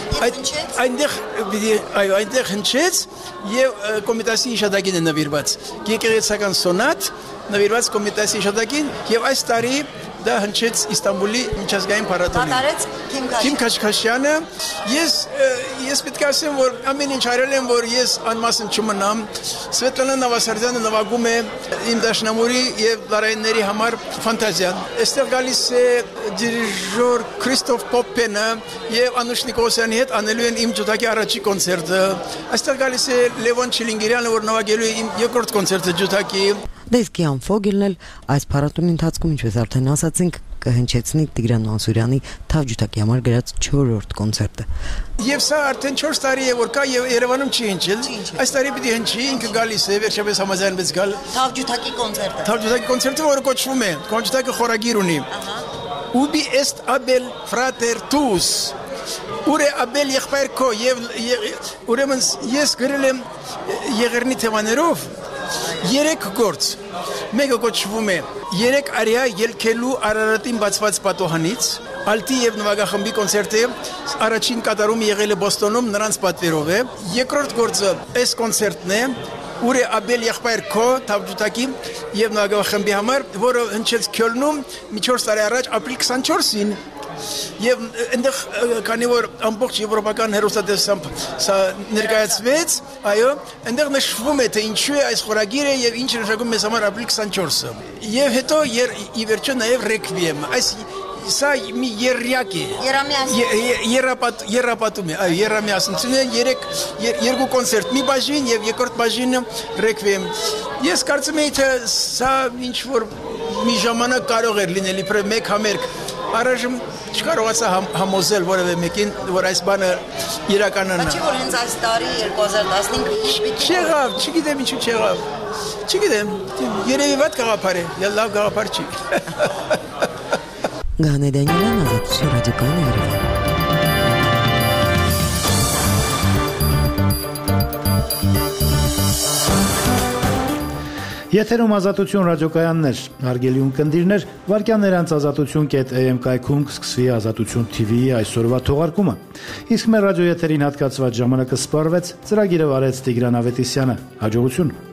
Այնտեղ հնչեց եւ կոմիտասի իշադակին է նվիրված։ Եկեղեցական սոնատ նվիրված կոմիտասի իշադակին եւ այս տարի դա հնչեց Իստանբուլի միջազգային փառատոնին։ Կատարեց Քիմ Քաշքաշյանը։ Ես պետք է ասեմ, որ ամեն ինչ արել եմ, որ ես անմասն չմնամ։ Սվետլանա Նավասարդյանը նվագում է իմ դաշնամուրի եւ լարայինների համար ֆանտազիան։ Այստեղ գալիս է դիրիժոր Քրիստոֆ Պոպենը եւ Անուշ Նիկոլսյանի հետ անելու են իմ ջութակի առաջի կոնցերտը։ Այստեղ գալիս է Լևոն Չիլինգիրյանը, որ նվագելու է իմ երկրորդ կոնցերտը ջութակի։ Դեսկ Յան Ֆոգելն էլ այս փառատոնի ընթացքում, ինչպես արդեն ասացինք, կհնչեցնի Տիգրան Մանսուրյանի թավջութակի համար գրած 4-րդ կոնցերտը։ Եվ սա արդեն 4 տարի է որ կա եւ Երևանում չի հնչել։ Այս տարի պիտի հնչի, ինքը գալիս է, վերջապես համաձայնվեց գալ։ Թավջութակի կոնցերտը։ Թավջութակի կոնցերտը, որը կոչվում է, կոնցերտը խորագիր ունի։ Ubi est Abel frater tuus։ Ուր է Abel եղբայր քո եւ ուրեմն ես գրել եմ եղերնի թեմաներով 3 գործ։ Մեկը կոչվում է 3 արիա ելքելու Արարատին բացված պատոհանից, Ալտի եւ նվագախմբի կոնցերտը առաջին կատարումը եղել է Բոստոնում նրանց պատվերով է։ Երկրորդ գործը այս կոնցերտն է, ուր է Abel եղբայր քո Թավջուտակի եւ նվագախմբի համար, որը հնչեց Քյոլնում մի 4 տարի առաջ ապրիլ 24-ին։ Եվ այնտեղ քանի որ ամբողջ եվրոպական հերոստատեսությամբ սա ներկայացվեց, այո, այնտեղ նշվում է թե ինչու է այս խորագիրը եւ ինչ նշանակում մեզ համար ապրիլ 24-ը։ Եվ հետո ի վերջո նաեւ ռեկվիեմ, այս սա մի երրյակ է։ Երապատում է, այո, երամիասնություն է, երկու կոնցերտ, մի բաժին եւ երկրորդ բաժինը ռեկվիեմ։ Ես կարծում եմ թե սա ինչ որ մի ժամանակ կարող էր լինել իբրև մեկ համերգ։ Առայժմ չկարողացա համոզել որևէ մեկին, որ այս բանը իրականանա։ Բայց չի որ հենց այս տարի 2015 չեղավ, չգիտեմ ինչու չեղավ։ Չգիտեմ, երևի վատ գաղափար է, լավ գաղափար չի։ Գանե Դանիելյան, Ազատություն ռադիոկայանի Երևան։ Եթերում Ազատություն ռադիոկայաններ, հարգելի ունկնդիրներ, վարքյաններ անց ազատություն.am կայքում կսկսվի Ազատություն TV-ի այսօրվա թողարկումը։ Իսկ մեր ռադիոեթերին հատկացված ժամանակը սպառվեց, ծրագիրը վարեց Տիգրան Ավետիսյանը։ Հաջողություն։